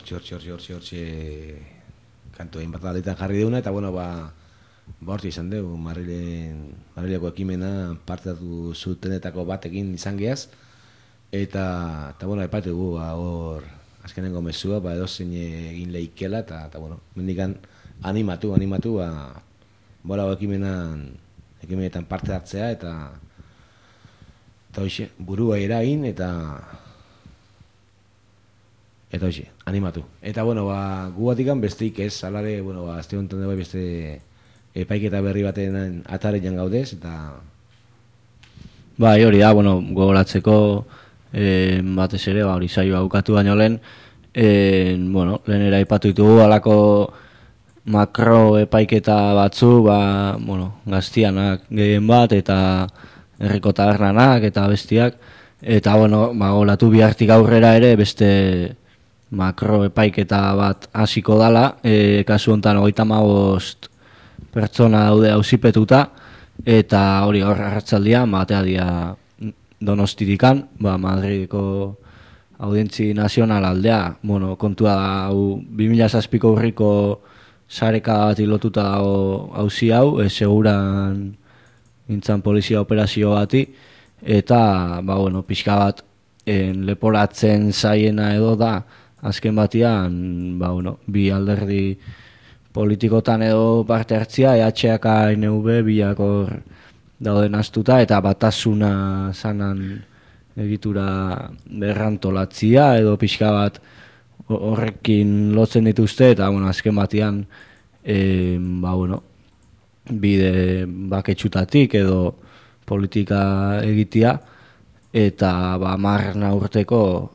S6: hortxe kantu egin bat aldetan jarri deuna, eta bueno, hortxe izan dugu, Marrileko ekimena parte hartu zutenetako batekin izan geaz, eta bueno, aipatu dugu, hor azkenengo mezua, edozein egin leikela, eta bueno, mendikan animatu, bola ekimenetan parte hartzea, eta hoxe, burua eragin, eta hoxe, animatu. Eta bueno, gu batikan besteik ez, alare, bueno, azte honetan dugu beste epaiketa berri baten ataren gaudez, eta
S2: bai, hori da, bueno, gogoratzeko batez ere, hori saioa bukatu baino lehen, bueno, lehenera aipatu ditugu halako makro epaiketa batzu, bueno, gaztianak gehien bat, eta herriko tabernanak eta bestiak, eta bueno, golatu bihartik aurrera ere beste makro epaiketa bat hasiko dala, kasu honetan 35 pertsona daude auzipetuta, eta hori gaur arratsaldean batea dira Donostirikan, Madrideko Audientzi Nazional aldea, bueno, kontua da, 2007ko urriko sareka bat lotuta dago auzi hau, seguran nintzen polizia operazio bati, eta, bueno, pixka bat leporatzen zaiena edo da, azken batian, bueno, bi alderdi politikotan edo parte hartzia, EHak, ANV, biak hor dauden astuta, eta batasuna zanan egitura berrantolatzia, edo pixka bat horrekin lotzen dituzte, eta, bueno, azken batian, bueno, bide baketxutatik edo politika egitea, eta 10 urteko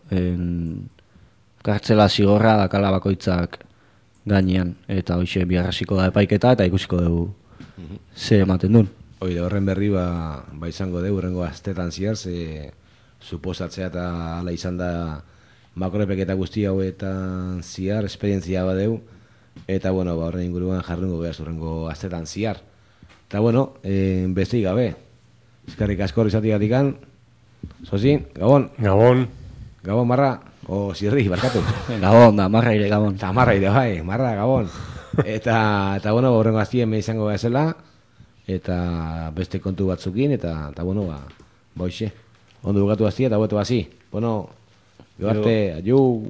S2: kartzela zigorra dakala bakoitzak gainean, eta hoxe biharrasiko da epaiketa, eta ikusiko dugu ze ematen duen.
S6: Horren berri izango dugu, horrengo astetan zihar, suposatzea eta hala izan da makroepeketa guzti hauetan zihar, esperientzia badeu, eta bueno, horren inguruan jarrungo behaz horrengo astetan zihar. Eta bueno, besteik gabe, eskerrik asko izatik gatikan, Zosin, Gabon. Gabon, Marra, o Zirri, barkatu.
S2: Gabon, da, Marra ire, Gabon.
S6: Eta Marra ire, bai, Marra, Gabon. Eta bueno, horrengo aztien izango behazela, eta beste kontu batzukin, eta bueno, hoxe. Ondo bukatu aztia, eta buetu bazi. Bueno, arte, adiu.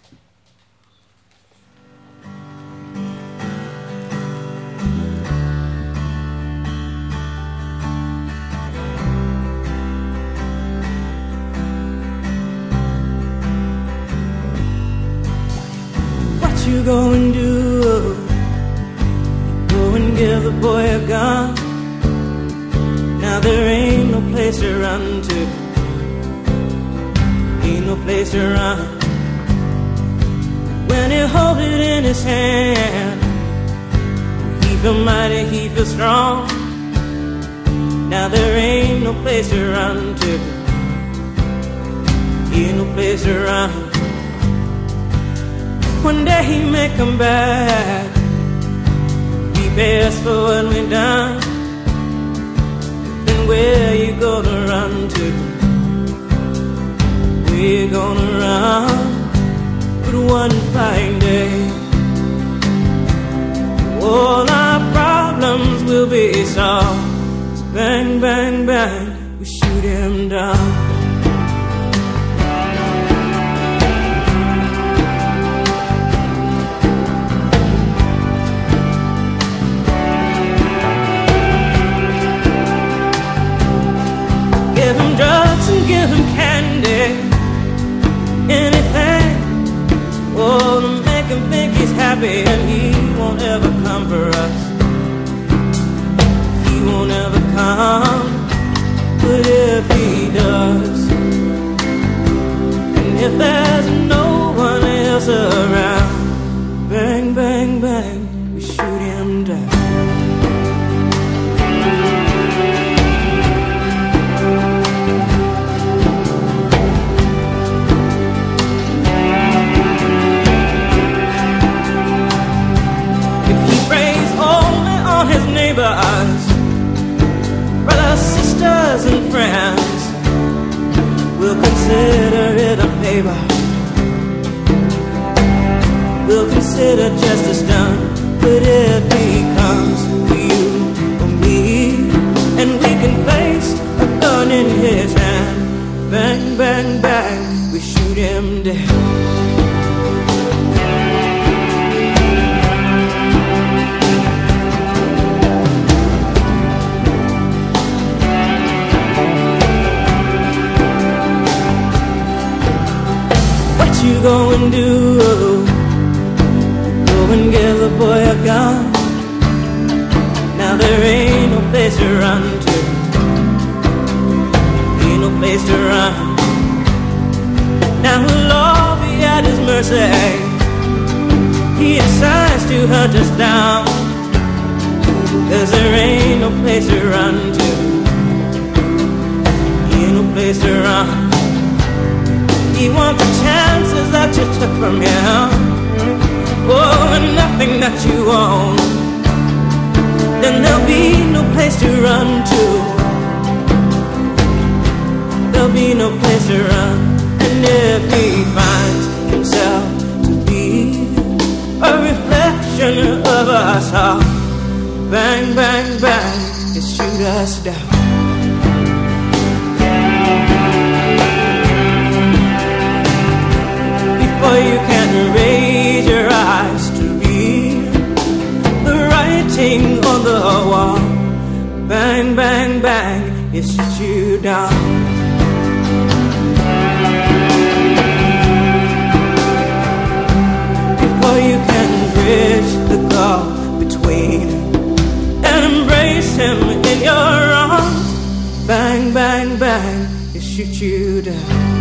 S5: What you go and do? Go and give the boy a gun. Now there ain't no place to run to. Ain't no place to run. When he holds it in his hand, he feel mighty, he feel strong. Now there ain't no place to run to. Ain't no place to run. One day he may come back, he pay us for what we done. Then where you gonna run to? We're gonna run, but one fine day all our problems will be solved. So bang, bang, bang, we shoot him down. Give him drugs and give him candy, anything, oh, to make him think he's happy, and he won't ever come for us. He won't ever come, but if he does, and if there's no one else around, bang, bang, bang, we shoot him down. His neighbors, brothers, sisters, and friends will consider it a favor. we'll consider justice done. But if he comes to you or me, and we can place a gun in his hand, bang, bang, bang, we shoot him dead. What you gonna do? Go and give the boy a gun. Now there ain't no place to run to. Ain't no place to run. Now we'll all be at his mercy. He decides to hunt us down, 'cause there ain't no place to run to. Ain't no place to run. He wants the chances that you took from him. Oh, and nothing that you own. Then there'll be no place to run to. There'll be no place to run. And if he finds himself to be a reflection of us all, bang, bang, bang, he shoot us down. Before you can raise your eyes to read the writing on the wall, bang, bang, bang, it shoots you down. Before you can bridge the gulf between and embrace him in your arms, bang, bang, bang, it shoots you down.